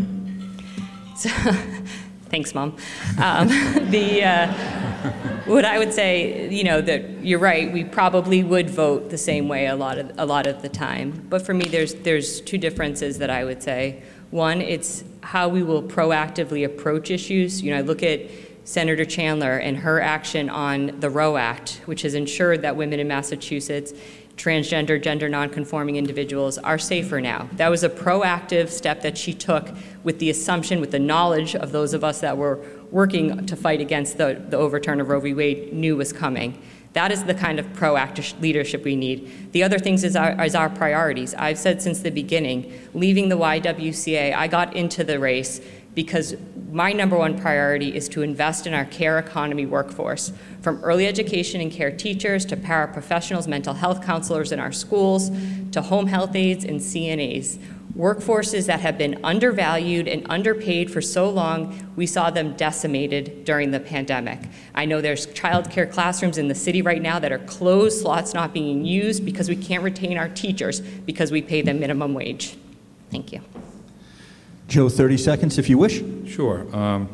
So, thanks, Mom. Um, the uh, what I would say, you know, that you're right. We probably would vote the same way a lot of a lot of the time. But for me, there's there's two differences that I would say. One, it's how we will proactively approach issues. You know, I look at Senator Chandler and her action on the Roe Act, which has ensured that women in Massachusetts, transgender, gender nonconforming individuals are safer now. That was a proactive step that she took with the assumption, with the knowledge of those of us that were working to fight against the, the overturn of Roe v. Wade knew was coming. That is the kind of proactive leadership we need. The other things is our, is our priorities. I've said since the beginning, leaving the Y W C A, I got into the race because my number one priority is to invest in our care economy workforce, from early education and care teachers to paraprofessionals, mental health counselors in our schools, to home health aides and C N As. Workforces that have been undervalued and underpaid for so long, we saw them decimated during the pandemic. I know there's childcare classrooms in the city right now that are closed, slots not being used because we can't retain our teachers because we pay them minimum wage. Thank you. Joe, thirty seconds if you wish. Sure. Um,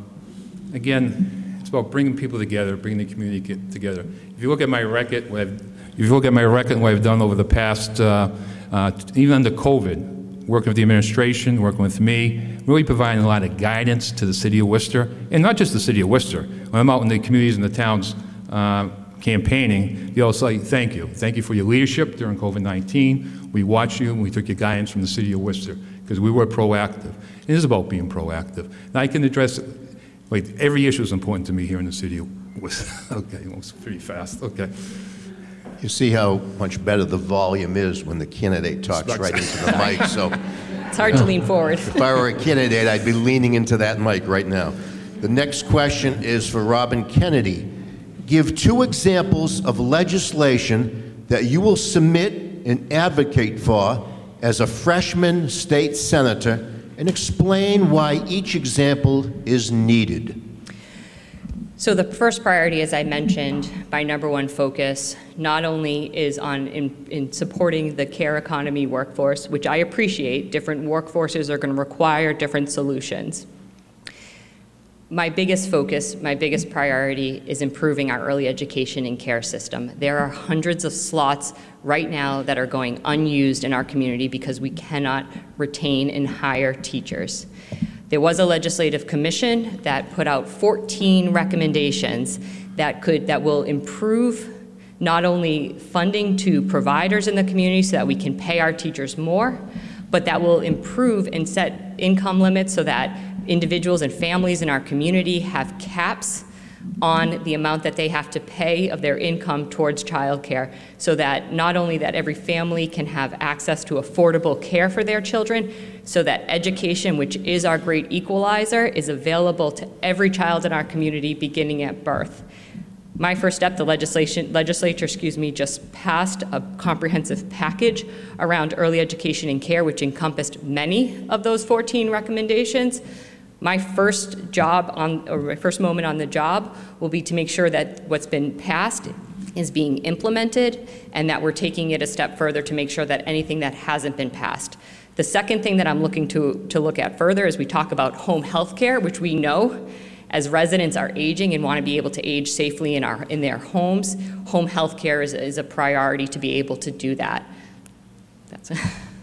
again, it's about bringing people together, bringing the community get together. If you look at my record, what I've, if you look at my record and what I've done over the past, uh, uh, even under COVID, working with the administration, working with me, really providing a lot of guidance to the city of Worcester, and not just the city of Worcester. When I'm out in the communities and the towns uh, campaigning, they all say, thank you. Thank you for your leadership during COVID nineteen. We watched you and we took your guidance from the city of Worcester because we were proactive. It is about being proactive. And I can address, wait, every issue is important to me here in the city of Worcester. Okay, it was pretty fast, okay. You see how much better the volume is when the candidate talks right into the mic. So It's hard to lean forward. if I were a candidate, I'd be leaning into that mic right now. The next question is for Robin Kennedy. Give two examples of legislation that you will submit and advocate for as a freshman state senator, and explain why each example is needed. So the first priority, as I mentioned, my number one focus not only is on in, in supporting the care economy workforce, which I appreciate. Different workforces are going to require different solutions. My biggest focus, my biggest priority is improving our early education and care system. There are hundreds of slots right now that are going unused in our community because we cannot retain and hire teachers. There was a legislative commission that put out fourteen recommendations that could that will improve not only funding to providers in the community so that we can pay our teachers more, but that will improve and set income limits so that individuals and families in our community have caps on the amount that they have to pay of their income towards childcare, so that not only that every family can have access to affordable care for their children, so that education, which is our great equalizer, is available to every child in our community beginning at birth. My first step, the legislation, legislature, excuse me, just passed a comprehensive package around early education and care, which encompassed many of those fourteen recommendations. My first job on, or my first moment on the job will be to make sure that what's been passed is being implemented and that we're taking it a step further to make sure that anything that hasn't been passed. The second thing that I'm looking to, to look at further is we talk about home health care, which we know as residents are aging and want to be able to age safely in, our, in their homes. Home health care is, is a priority to be able to do that. That's it.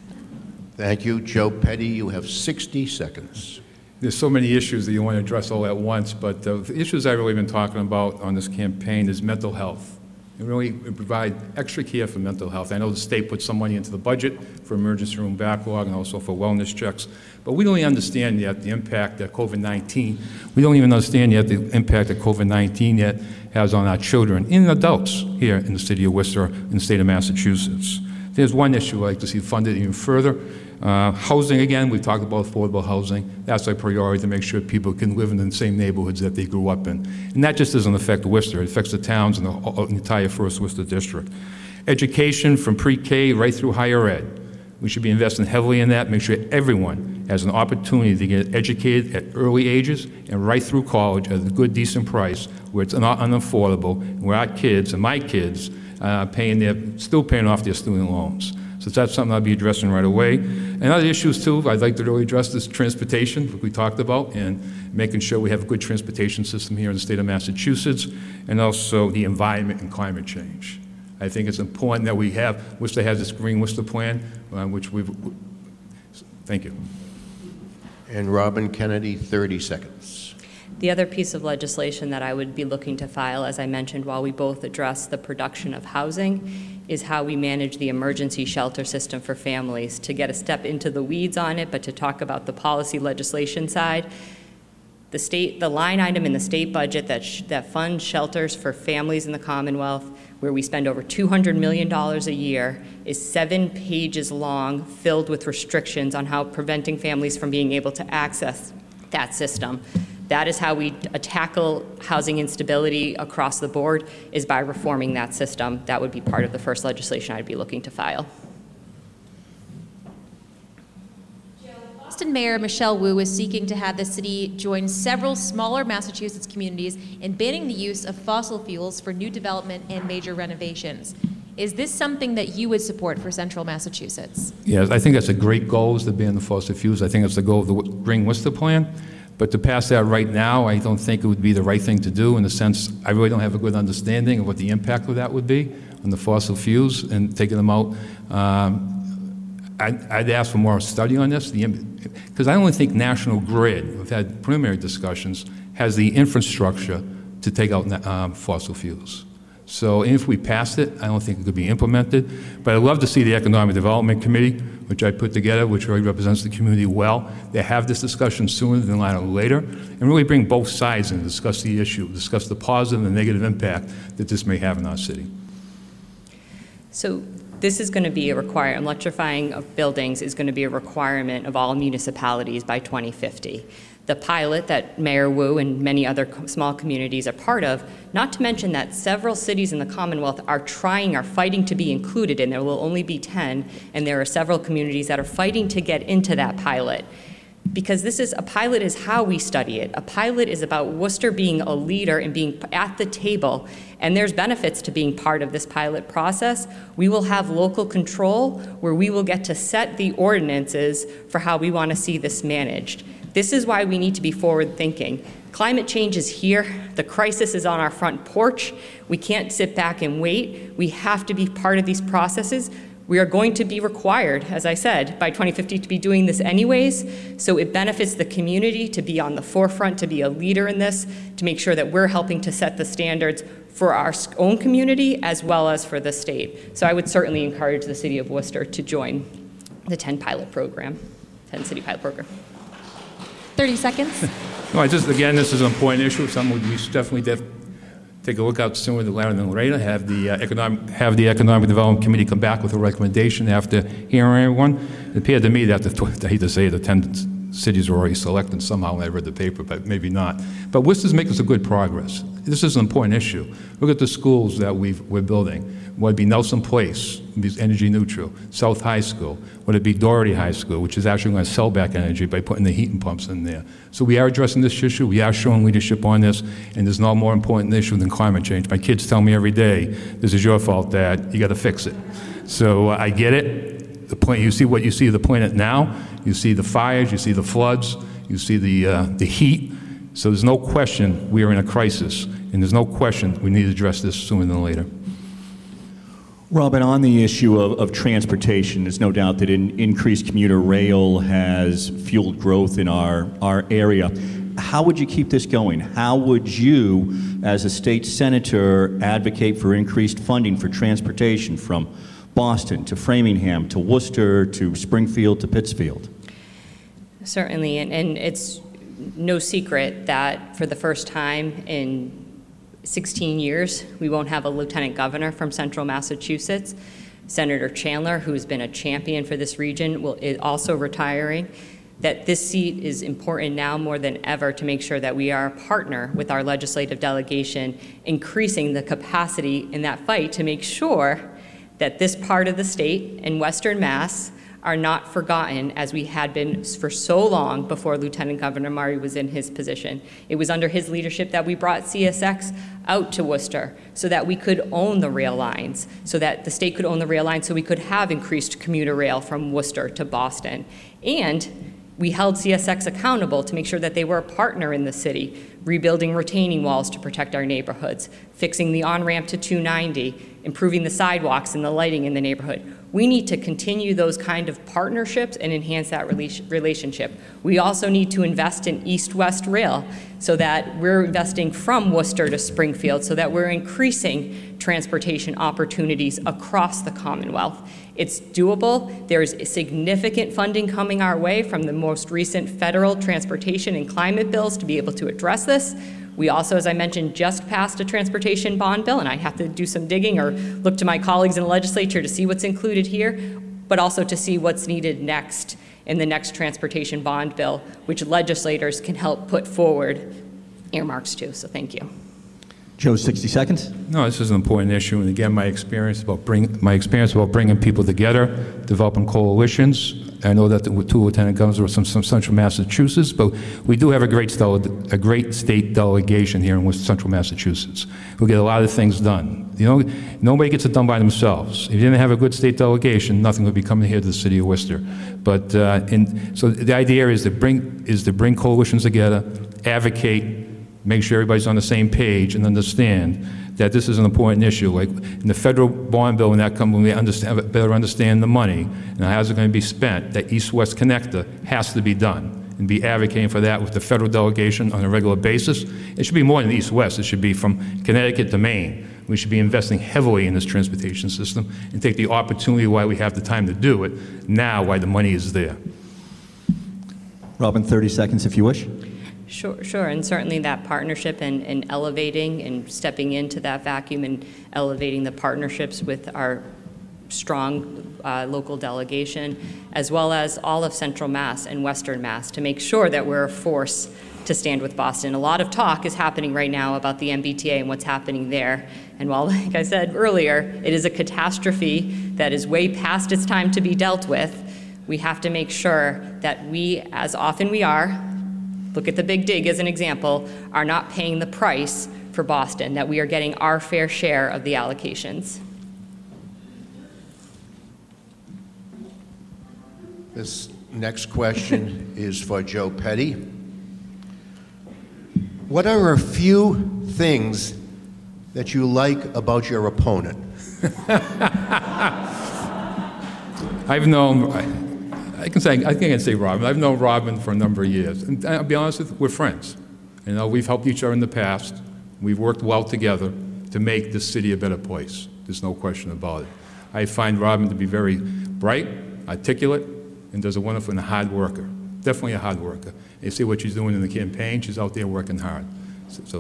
Thank you. Joe Petty, you have sixty seconds. There's so many issues that you want to address all at once, but the issues I've really been talking about on this campaign is mental health. And really provide extra care for mental health. I know the state puts some money into the budget for emergency room backlog and also for wellness checks, but we don't even understand yet the impact that COVID nineteen, we don't even understand yet the impact that COVID nineteen yet has on our children and adults here in the city of Worcester, in the state of Massachusetts. There's one issue I'd like to see funded even further. Uh, housing, again, we've talked about affordable housing. That's a priority to make sure people can live in the same neighborhoods that they grew up in. And that just doesn't affect Worcester, it affects the towns and the, the entire First Worcester District. Education from pre-K right through higher ed. We should be investing heavily in that, make sure everyone has an opportunity to get educated at early ages and right through college at a good, decent price where it's not unaffordable, where our kids and my kids uh, paying their, still paying off their student loans. So that's something I'll be addressing right away. And other issues too, I'd like to really address this transportation, which we talked about, and making sure we have a good transportation system here in the state of Massachusetts, and also the environment and climate change. I think it's important that we have, Worcester has this Green Worcester plan, uh, which we've, thank you. And Robin Kennedy, thirty seconds. The other piece of legislation that I would be looking to file, as I mentioned, while we both address the production of housing, is how we manage the emergency shelter system for families. To get a step into the weeds on it, but to talk about the policy legislation side, the state, the line item in the state budget that, sh that funds shelters for families in the Commonwealth, where we spend over two hundred million dollars a year, is seven pages long, filled with restrictions on how preventing families from being able to access that system. That is how we tackle housing instability across the board, is by reforming that system. That would be part of the first legislation I'd be looking to file. Boston Mayor Michelle Wu is seeking to have the city join several smaller Massachusetts communities in banning the use of fossil fuels for new development and major renovations. Is this something that you would support for central Massachusetts? Yes, I think that's a great goal, is to ban the fossil fuels. I think that's the goal of the Green Worcester plan. But to pass that right now, I don't think it would be the right thing to do, in the sense I really don't have a good understanding of what the impact of that would be on the fossil fuels and taking them out. Um, I'd, I'd ask for more study on this, because I only think National Grid, we've had preliminary discussions, has the infrastructure to take out um, fossil fuels. So if we passed it, I don't think it could be implemented. But I'd love to see the Economic Development Committee, which I put together, which really represents the community well, they have this discussion sooner than later, and really bring both sides in and discuss the issue, discuss the positive and negative impact that this may have in our city. So this is going to be a requirement, electrifying of buildings is going to be a requirement of all municipalities by twenty fifty. The pilot that Mayor Wu and many other small communities are part of, not to mention that several cities in the Commonwealth are trying, are fighting to be included, and there will only be ten, and there are several communities that are fighting to get into that pilot. Because this is, a pilot is how we study it. A pilot is about Worcester being a leader and being at the table, and there's benefits to being part of this pilot process. We will have local control where we will get to set the ordinances for how we want to see this managed. This is why we need to be forward-thinking. Climate change is here. The crisis is on our front porch. We can't sit back and wait. We have to be part of these processes. We are going to be required, as I said, by twenty fifty to be doing this anyways, so it benefits the community to be on the forefront, to be a leader in this, to make sure that we're helping to set the standards for our own community as well as for the state. So I would certainly encourage the City of Worcester to join the ten pilot program, ten city pilot program. thirty seconds. No, I just, again, this is an important issue, something we should definitely def take a look at sooner than later, have the, uh, economic, have the Economic Development Committee come back with a recommendation after hearing everyone. It appeared to me that, the, I hate to say it, the ten cities were already selected somehow when I read the paper, but maybe not. But Worcester's making some good progress. This is an important issue. Look at the schools that we've, we're building. Would it be Nelson Place, be energy neutral, South High School, would it be Doherty High School, which is actually going to sell back energy by putting the heating pumps in there. So we are addressing this issue, we are showing leadership on this, and there's no more important issue than climate change. My kids tell me every day, this is your fault, Dad, you got to fix it. So uh, I get it. The point, you see what you see the planet now, you see the fires, you see the floods, you see the, uh, the heat. So there's no question we are in a crisis, and there's no question we need to address this sooner than later. Robin, on the issue of, of transportation, there's no doubt that in, increased commuter rail has fueled growth in our, our area. How would you keep this going? How would you, as a state senator, advocate for increased funding for transportation from Boston to Framingham to Worcester to Springfield to Pittsfield? Certainly, and, and it's no secret that for the first time in sixteen years, we won't have a lieutenant governor from central Massachusetts. Senator Chandler, who's been a champion for this region, will, is also retiring. That this seat is important now more than ever to make sure that we are a partner with our legislative delegation, increasing the capacity in that fight to make sure that this part of the state and Western Mass are not forgotten as we had been for so long before Lieutenant Governor Murray was in his position. It was under his leadership that we brought C S X out to Worcester so that we could own the rail lines, so that the state could own the rail lines, so we could have increased commuter rail from Worcester to Boston. And we held C S X accountable to make sure that they were a partner in the city, rebuilding retaining walls to protect our neighborhoods, fixing the on-ramp to two ninety, improving the sidewalks and the lighting in the neighborhood. We need to continue those kind of partnerships and enhance that relationship. We also need to invest in east-west rail so that we're investing from Worcester to Springfield so that we're increasing transportation opportunities across the Commonwealth. It's doable. There's significant funding coming our way from the most recent federal transportation and climate bills to be able to address this. We also, as I mentioned, just passed a transportation bond bill, and I have to do some digging or look to my colleagues in the legislature to see what's included here, but also to see what's needed next in the next transportation bond bill, which legislators can help put forward earmarks to. So thank you. Joe, sixty seconds. No, this is an important issue, and again, my experience about bring my experience about bringing people together, developing coalitions. I know that the two lieutenant governors were from, from central Massachusetts, but we do have a great, a great state delegation here in central Massachusetts. We'll get a lot of things done. You know, nobody gets it done by themselves. If you didn't have a good state delegation, nothing would be coming here to the city of Worcester. But uh, and so the idea is to bring is to bring coalitions together, advocate, make sure everybody's on the same page and understand that this is an important issue. Like in the federal bond bill, when that comes, when we understand, better understand the money and how's it going to be spent, that east-west connector has to be done, and be advocating for that with the federal delegation on a regular basis. It should be more than east-west. It should be from Connecticut to Maine. We should be investing heavily in this transportation system and take the opportunity while we have the time to do it, now while the money is there. Robin, thirty seconds if you wish. Sure, sure, and certainly that partnership and, and elevating and stepping into that vacuum and elevating the partnerships with our strong uh, local delegation, as well as all of Central Mass and Western Mass, to make sure that we're a force to stand with Boston. A lot of talk is happening right now about the M B T A and what's happening there. And while, like I said earlier, it is a catastrophe that is way past its time to be dealt with, we have to make sure that we, as often we are, look at the Big Dig as an example, are not paying the price for Boston, that we are getting our fair share of the allocations. This next question is for Joe Petty. What are a few things that you like about your opponent? I've known, I, I can say, I think I can say Robin. I've known Robin for a number of years. And I'll be honest with you, we're friends. You know, we've helped each other in the past. We've worked well together to make this city a better place. There's no question about it. I find Robin to be very bright, articulate, and does a wonderful and a hard worker. Definitely a hard worker. You see what she's doing in the campaign. She's out there working hard. So, so.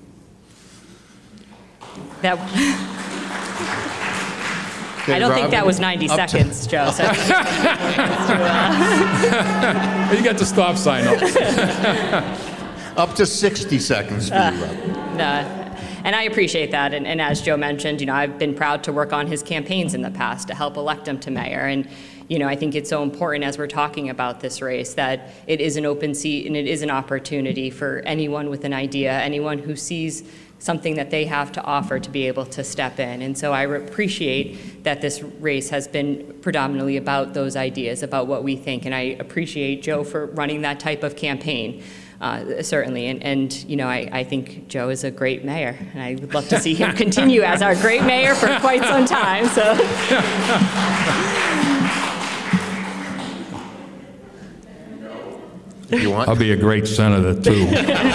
That. I don't Robin, think that was ninety seconds, to, Joe. So. You got the stop sign up. Up to sixty seconds for you, Robin. No. And I appreciate that. And, and as Joe mentioned, you know, I've been proud to work on his campaigns in the past to help elect him to mayor. And, you know, I think it's so important as we're talking about this race that it is an open seat and it is an opportunity for anyone with an idea, anyone who sees something that they have to offer to be able to step in. And so I appreciate that this race has been predominantly about those ideas, about what we think. And I appreciate Joe for running that type of campaign. Uh, certainly, and, and you know, I, I think Joe is a great mayor, and I would love to see him continue as our great mayor for quite some time. So, if you want, I'll be a great senator too.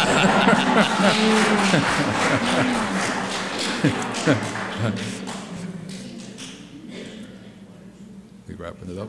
We wrapping it up.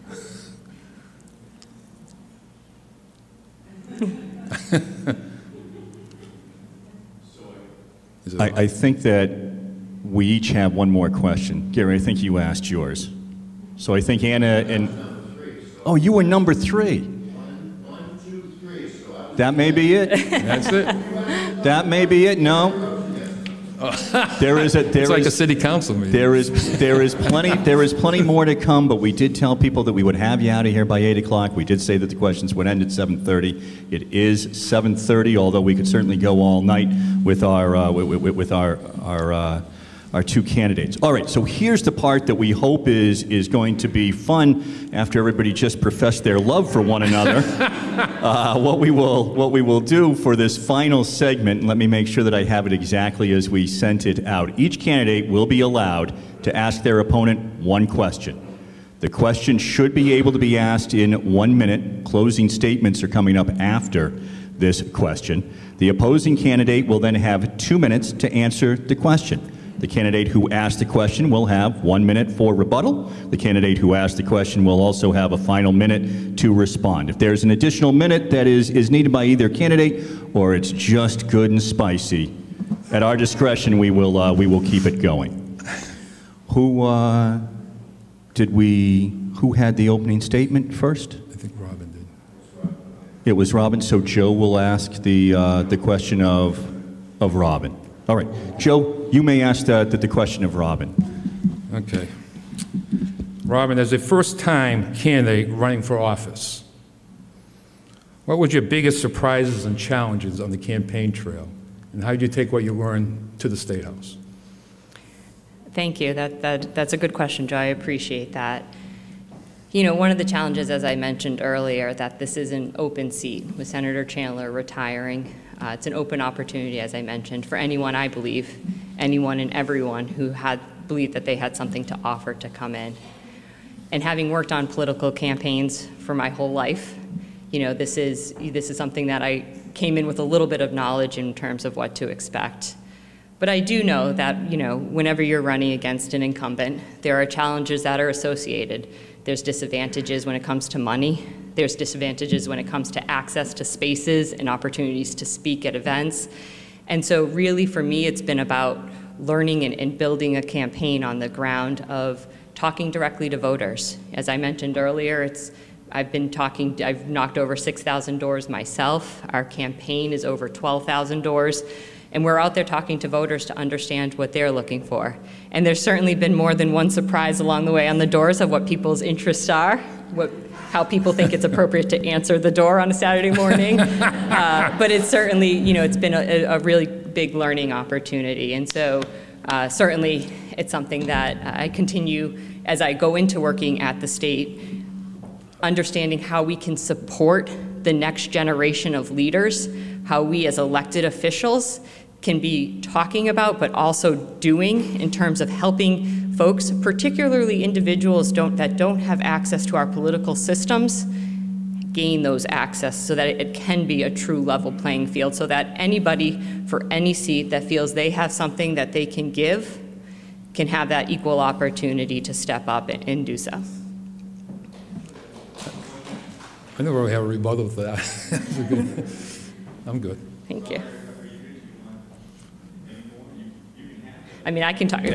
I, I think that we each have one more question. Gary, I think you asked yours. So I think Anna and... Oh, you were number three. One, two, three. So that may be it. That's it. That may be it. No. There is a there it's like is, a city council meeting. There is there is plenty there is plenty more to come, but we did tell people that we would have you out of here by eight o'clock. We did say that the questions would end at seven thirty. It is seven thirty, although we could certainly go all night with our uh, with, with, with our our. Uh, our two candidates. All right, so here's the part that we hope is is going to be fun after everybody just professed their love for one another. uh, what we will what we will do for this final segment, and let me make sure that I have it exactly as we sent it out. Each candidate will be allowed to ask their opponent one question. The question should be able to be asked in one minute. Closing statements are coming up after this question. The opposing candidate will then have two minutes to answer the question. The candidate who asked the question will have one minute for rebuttal. The candidate who asked the question will also have a final minute to respond. If there's an additional minute that is, is needed by either candidate or it's just good and spicy, at our discretion, we will, uh, we will keep it going. Who uh, did we, who had the opening statement first? I think Robin did. It was Robin, so Joe will ask the, uh, the question of, of Robin. All right, Joe, you may ask the, the, the question of Robin. Okay. Robin, as a first-time candidate running for office, what was your biggest surprises and challenges on the campaign trail? And how did you take what you learned to the State House? thank you. That, that, that's a good question, Joe. I appreciate that. You know, one of the challenges, as I mentioned earlier, that this is an open seat with Senator Chandler retiring. Uh, it's an open opportunity, as I mentioned, for anyone, I believe, anyone and everyone who had believed that they had something to offer to come in. And having worked on political campaigns for my whole life, you know, this is, this is something that I came in with a little bit of knowledge in terms of what to expect. But I do know that, you know, whenever you're running against an incumbent, there are challenges that are associated. There's disadvantages when it comes to money. There's disadvantages when it comes to access to spaces and opportunities to speak at events. And so really for me, it's been about learning and, and building a campaign on the ground of talking directly to voters. As I mentioned earlier, it's I've been talking, I've knocked over six thousand doors myself. Our campaign is over twelve thousand doors. And we're out there talking to voters to understand what they're looking for. And there's certainly been more than one surprise along the way on the doors of what people's interests are, what, how people think it's appropriate to answer the door on a Saturday morning. Uh, but it's certainly, you know, it's been a, a really big learning opportunity. And so uh, certainly it's something that I continue as I go into working at the state, understanding how we can support the next generation of leaders, how we as elected officials can be talking about but also doing in terms of helping folks, particularly individuals don't, that don't have access to our political systems, gain those access so that it can be a true level playing field, so that anybody for any seat that feels they have something that they can give can have that equal opportunity to step up and, and do so. I never really have a rebuttal to that. I'm good. Thank you. I mean, I can talk.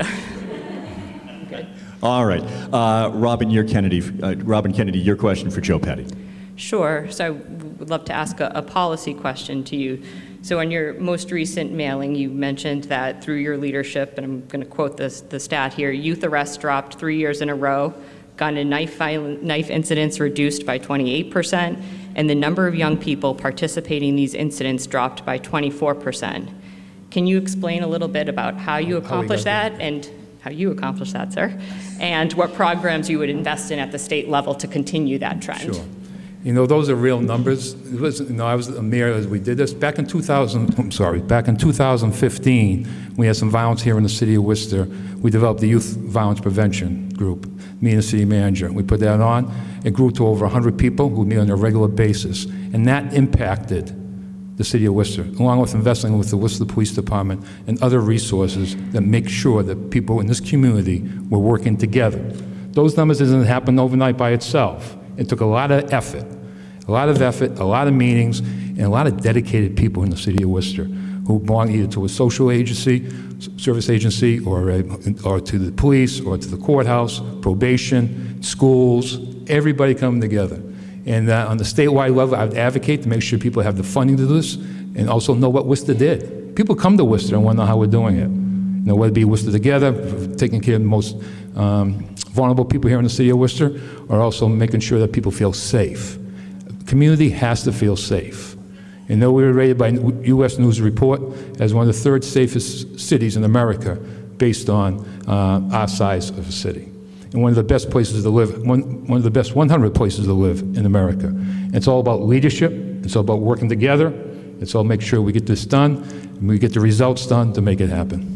Okay. All right. Uh, Robin, your Kennedy, uh, Robin Kennedy, your question for Joe Petty. Sure. So I would love to ask a, a policy question to you. So in your most recent mailing, you mentioned that through your leadership, and I'm going to quote this, the stat here, youth arrests dropped three years in a row, gun and knife, violent, knife incidents reduced by twenty-eight percent, and the number of young people participating in these incidents dropped by twenty-four percent. Can you explain a little bit about how you accomplished that, and how you accomplished that, sir, and what programs you would invest in at the state level to continue that trend? Sure. You know, those are real numbers. It was, you know, I was a mayor as we did this. Back in two thousand, I'm sorry, back in two thousand fifteen, we had some violence here in the city of Worcester. We developed the Youth Violence Prevention Group, me and the city manager. We put that on. It grew to over one hundred people who meet on a regular basis. And that impacted the city of Worcester, along with investing with the Worcester Police Department and other resources that make sure that people in this community were working together. Those numbers didn't happen overnight by itself. It took a lot of effort, a lot of effort, a lot of meetings, and a lot of dedicated people in the city of Worcester who belong either to a social agency, service agency, or, a, or to the police, or to the courthouse, probation, schools, everybody coming together. And uh, on the statewide level, I would advocate to make sure people have the funding to do this and also know what Worcester did. People come to Worcester and want to know how we're doing it. You know, whether it be Worcester Together, taking care of the most um, vulnerable people here in the city of Worcester, or also making sure that people feel safe. The community has to feel safe. And though we were rated by U S News Report as one of the third safest cities in America based on uh, our size of a city. And one of the best places to live, one, one of the best one hundred places to live in America. And it's all about leadership, it's all about working together, it's all make sure we get this done, and we get the results done to make it happen.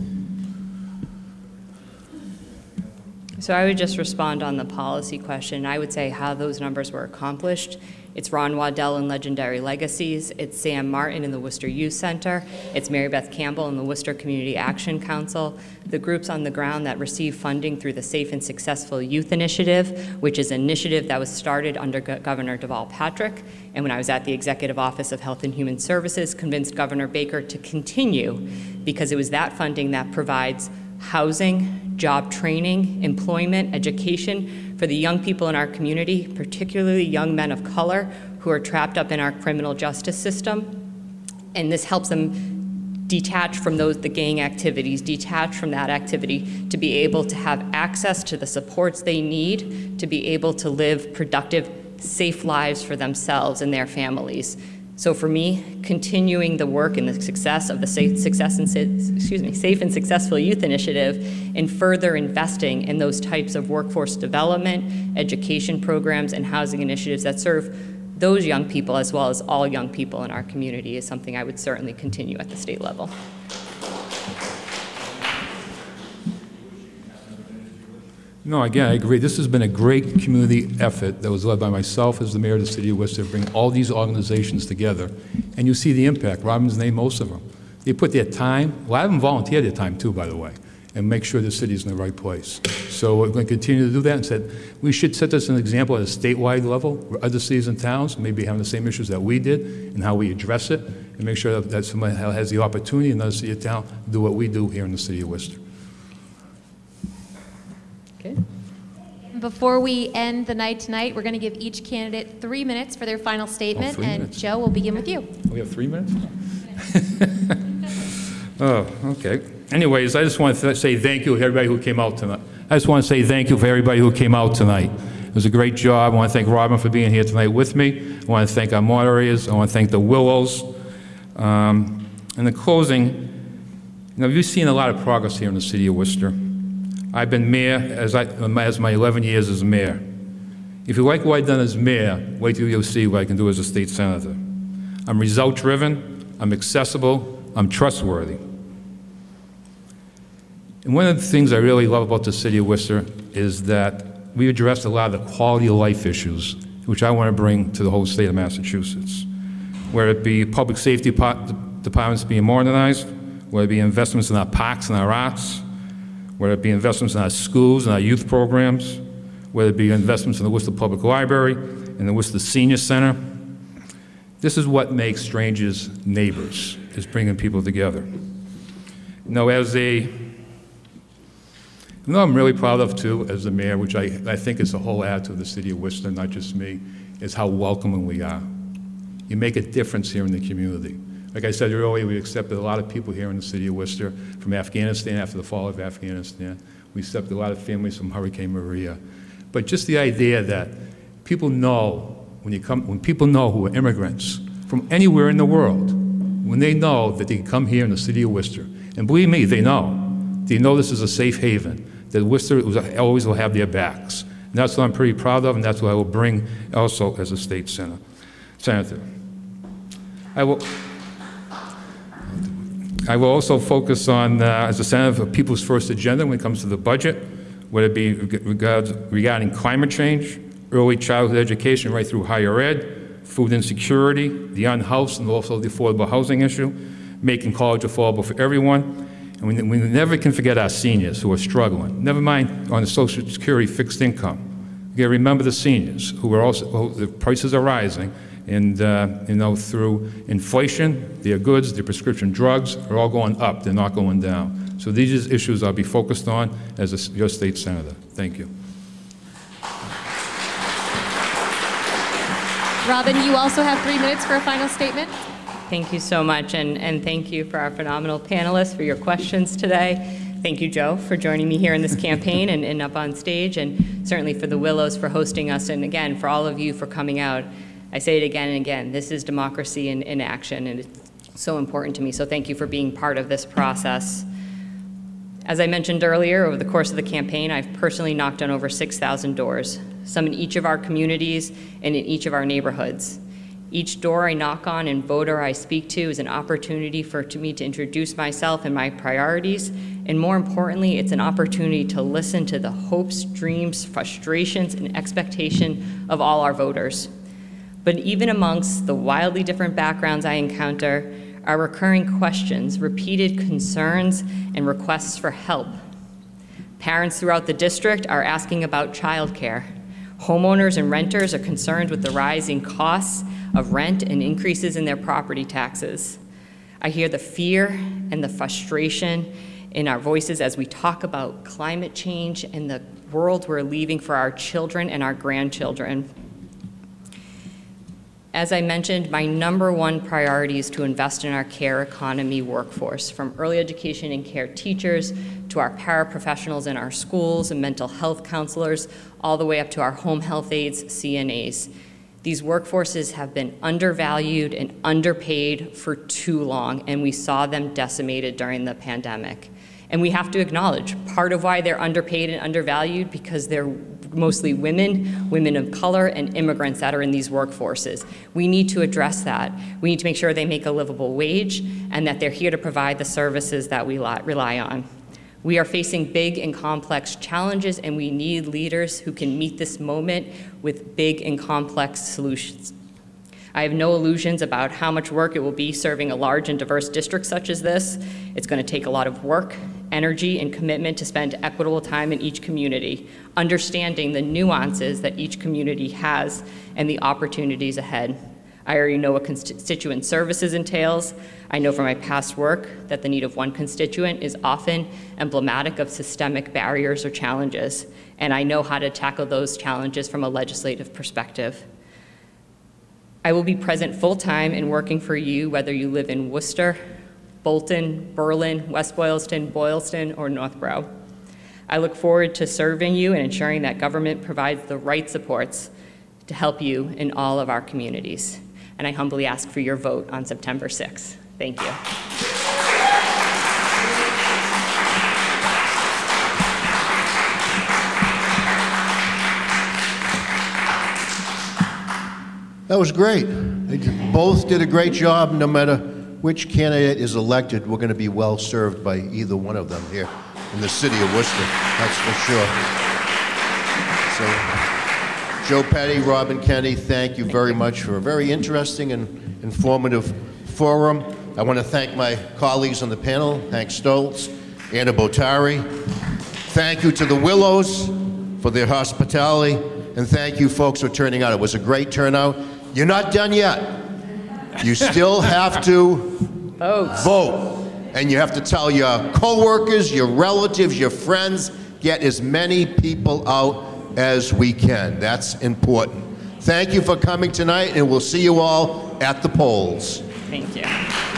So I would just respond on the policy question. I would say how those numbers were accomplished. It's Ron Waddell and Legendary Legacies. It's Sam Martin in the Worcester Youth Center. It's Mary Beth Campbell in the Worcester Community Action Council. The groups on the ground that receive funding through the Safe and Successful Youth Initiative, which is an initiative that was started under Go- Governor Deval Patrick. And when I was at the Executive Office of Health and Human Services, convinced Governor Baker to continue because it was that funding that provides housing, job training, employment, education for the young people in our community, particularly young men of color who are trapped up in our criminal justice system. And this helps them detach from those the gang activities, detach from that activity to be able to have access to the supports they need to be able to live productive, safe lives for themselves and their families. So for me, continuing the work and the success of the Safe, success and, excuse me, Safe and Successful Youth Initiative and further investing in those types of workforce development, education programs, and housing initiatives that serve those young people as well as all young people in our community is something I would certainly continue at the state level. No, again, I agree. This has been a great community effort that was led by myself as the mayor of the city of Worcester to bring all these organizations together. And you see the impact. Robin's named most of them. They put their time, a lot of them volunteer their time too, by the way, and make sure the city's in the right place. So we're going to continue to do that and said we should set this as an example at a statewide level where other cities and towns may be having the same issues that we did and how we address it and make sure that, that someone has the opportunity in another city or town to do what we do here in the city of Worcester. Okay. Before we end the night tonight, we're going to give each candidate three minutes for their final statement. Oh, three and minutes. Joe, we'll begin with you. We have three minutes? Oh, okay. Anyways, I just want to say thank you to everybody who came out tonight. I just want to say thank you for everybody who came out tonight. It was a great job. I want to thank Robin for being here tonight with me. I want to thank our moderators. I want to thank the Willows. Um, in the closing, you know, you've seen a lot of progress here in the city of Worcester. I've been mayor as, I, as my eleven years as mayor. If you like what I've done as mayor, wait till you'll see what I can do as a state senator. I'm result-driven, I'm accessible, I'm trustworthy. And one of the things I really love about the city of Worcester is that we address a lot of the quality of life issues, which I want to bring to the whole state of Massachusetts. Whether it be public safety departments being modernized, whether it be investments in our parks and our arts, whether it be investments in our schools and our youth programs, whether it be investments in the Worcester Public Library and the Worcester Senior Center. This is what makes strangers neighbors, is bringing people together. Now, as a, you know, I'm really proud of too, as the mayor, which I, I think is a whole attitude of the city of Worcester, not just me, is how welcoming we are. You make a difference here in the community. Like I said earlier, we accepted a lot of people here in the city of Worcester from Afghanistan after the fall of Afghanistan. We accepted a lot of families from Hurricane Maria. But just the idea that people know, when, you come, when people know who are immigrants from anywhere in the world, when they know that they can come here in the city of Worcester, and believe me, they know. They know this is a safe haven, that Worcester always will have their backs. And that's what I'm pretty proud of, and that's what I will bring also as a state senator. senator. I will... I will also focus on, uh, as a senator, for People's First agenda when it comes to the budget, whether it be regards, regarding climate change, early childhood education right through higher ed, food insecurity, the unhoused, and also the affordable housing issue, making college affordable for everyone. And we, we never can forget our seniors who are struggling. Never mind on the Social Security fixed income. You gotta remember the seniors who are also, who, the prices are rising. And, uh, you know, through inflation, their goods, their prescription drugs are all going up. They're not going down. So these issues I'll be focused on as a, your state senator. Thank you. Robin, you also have three minutes for a final statement. Thank you so much, and, and thank you for our phenomenal panelists for your questions today. Thank you, Joe, for joining me here in this campaign and, and up on stage, and certainly for the Willows for hosting us, and again, for all of you for coming out. I say it again and again, this is democracy in, in action, and it's so important to me, so thank you for being part of this process. As I mentioned earlier, over the course of the campaign, I've personally knocked on over six thousand doors, some in each of our communities and in each of our neighborhoods. Each door I knock on and voter I speak to is an opportunity for to me to introduce myself and my priorities, and more importantly, it's an opportunity to listen to the hopes, dreams, frustrations, and expectation of all our voters. But even amongst the wildly different backgrounds I encounter are recurring questions, repeated concerns, and requests for help. Parents throughout the district are asking about childcare. Homeowners and renters are concerned with the rising costs of rent and increases in their property taxes. I hear the fear and the frustration in our voices as we talk about climate change and the world we're leaving for our children and our grandchildren. As I mentioned, my number one priority is to invest in our care economy workforce, from early education and care teachers to our paraprofessionals in our schools and mental health counselors, all the way up to our home health aides, C N As. These workforces have been undervalued and underpaid for too long, and we saw them decimated during the pandemic. And we have to acknowledge part of why they're underpaid and undervalued because they're mostly women, women of color, and immigrants that are in these workforces. We need to address that. We need to make sure they make a livable wage and that they're here to provide the services that we rely on. We are facing big and complex challenges, and we need leaders who can meet this moment with big and complex solutions. I have no illusions about how much work it will be serving a large and diverse district such as this. It's going to take a lot of work, energy, and commitment to spend equitable time in each community, understanding the nuances that each community has and the opportunities ahead. I already know what constituent services entails. I know from my past work that the need of one constituent is often emblematic of systemic barriers or challenges, and I know how to tackle those challenges from a legislative perspective. I will be present full-time and working for you, whether you live in Worcester, Bolton, Berlin, West Boylston, Boylston, or Northborough. I look forward to serving you and ensuring that government provides the right supports to help you in all of our communities. And I humbly ask for your vote on September sixth. Thank you. That was great. They both did a great job. No matter which candidate is elected, we're going to be well served by either one of them here in the city of Worcester. That's for sure. So, Joe Petty, Robin Kennedy, thank you very much for a very interesting and informative forum. I want to thank my colleagues on the panel, Hank Stoltz, Anna Botari. Thank you to the Willows for their hospitality, and thank you folks for turning out. It was a great turnout. You're not done yet. You still have to vote. vote. And you have to tell your coworkers, your relatives, your friends, get as many people out as we can. That's important. Thank you for coming tonight, and we'll see you all at the polls. Thank you.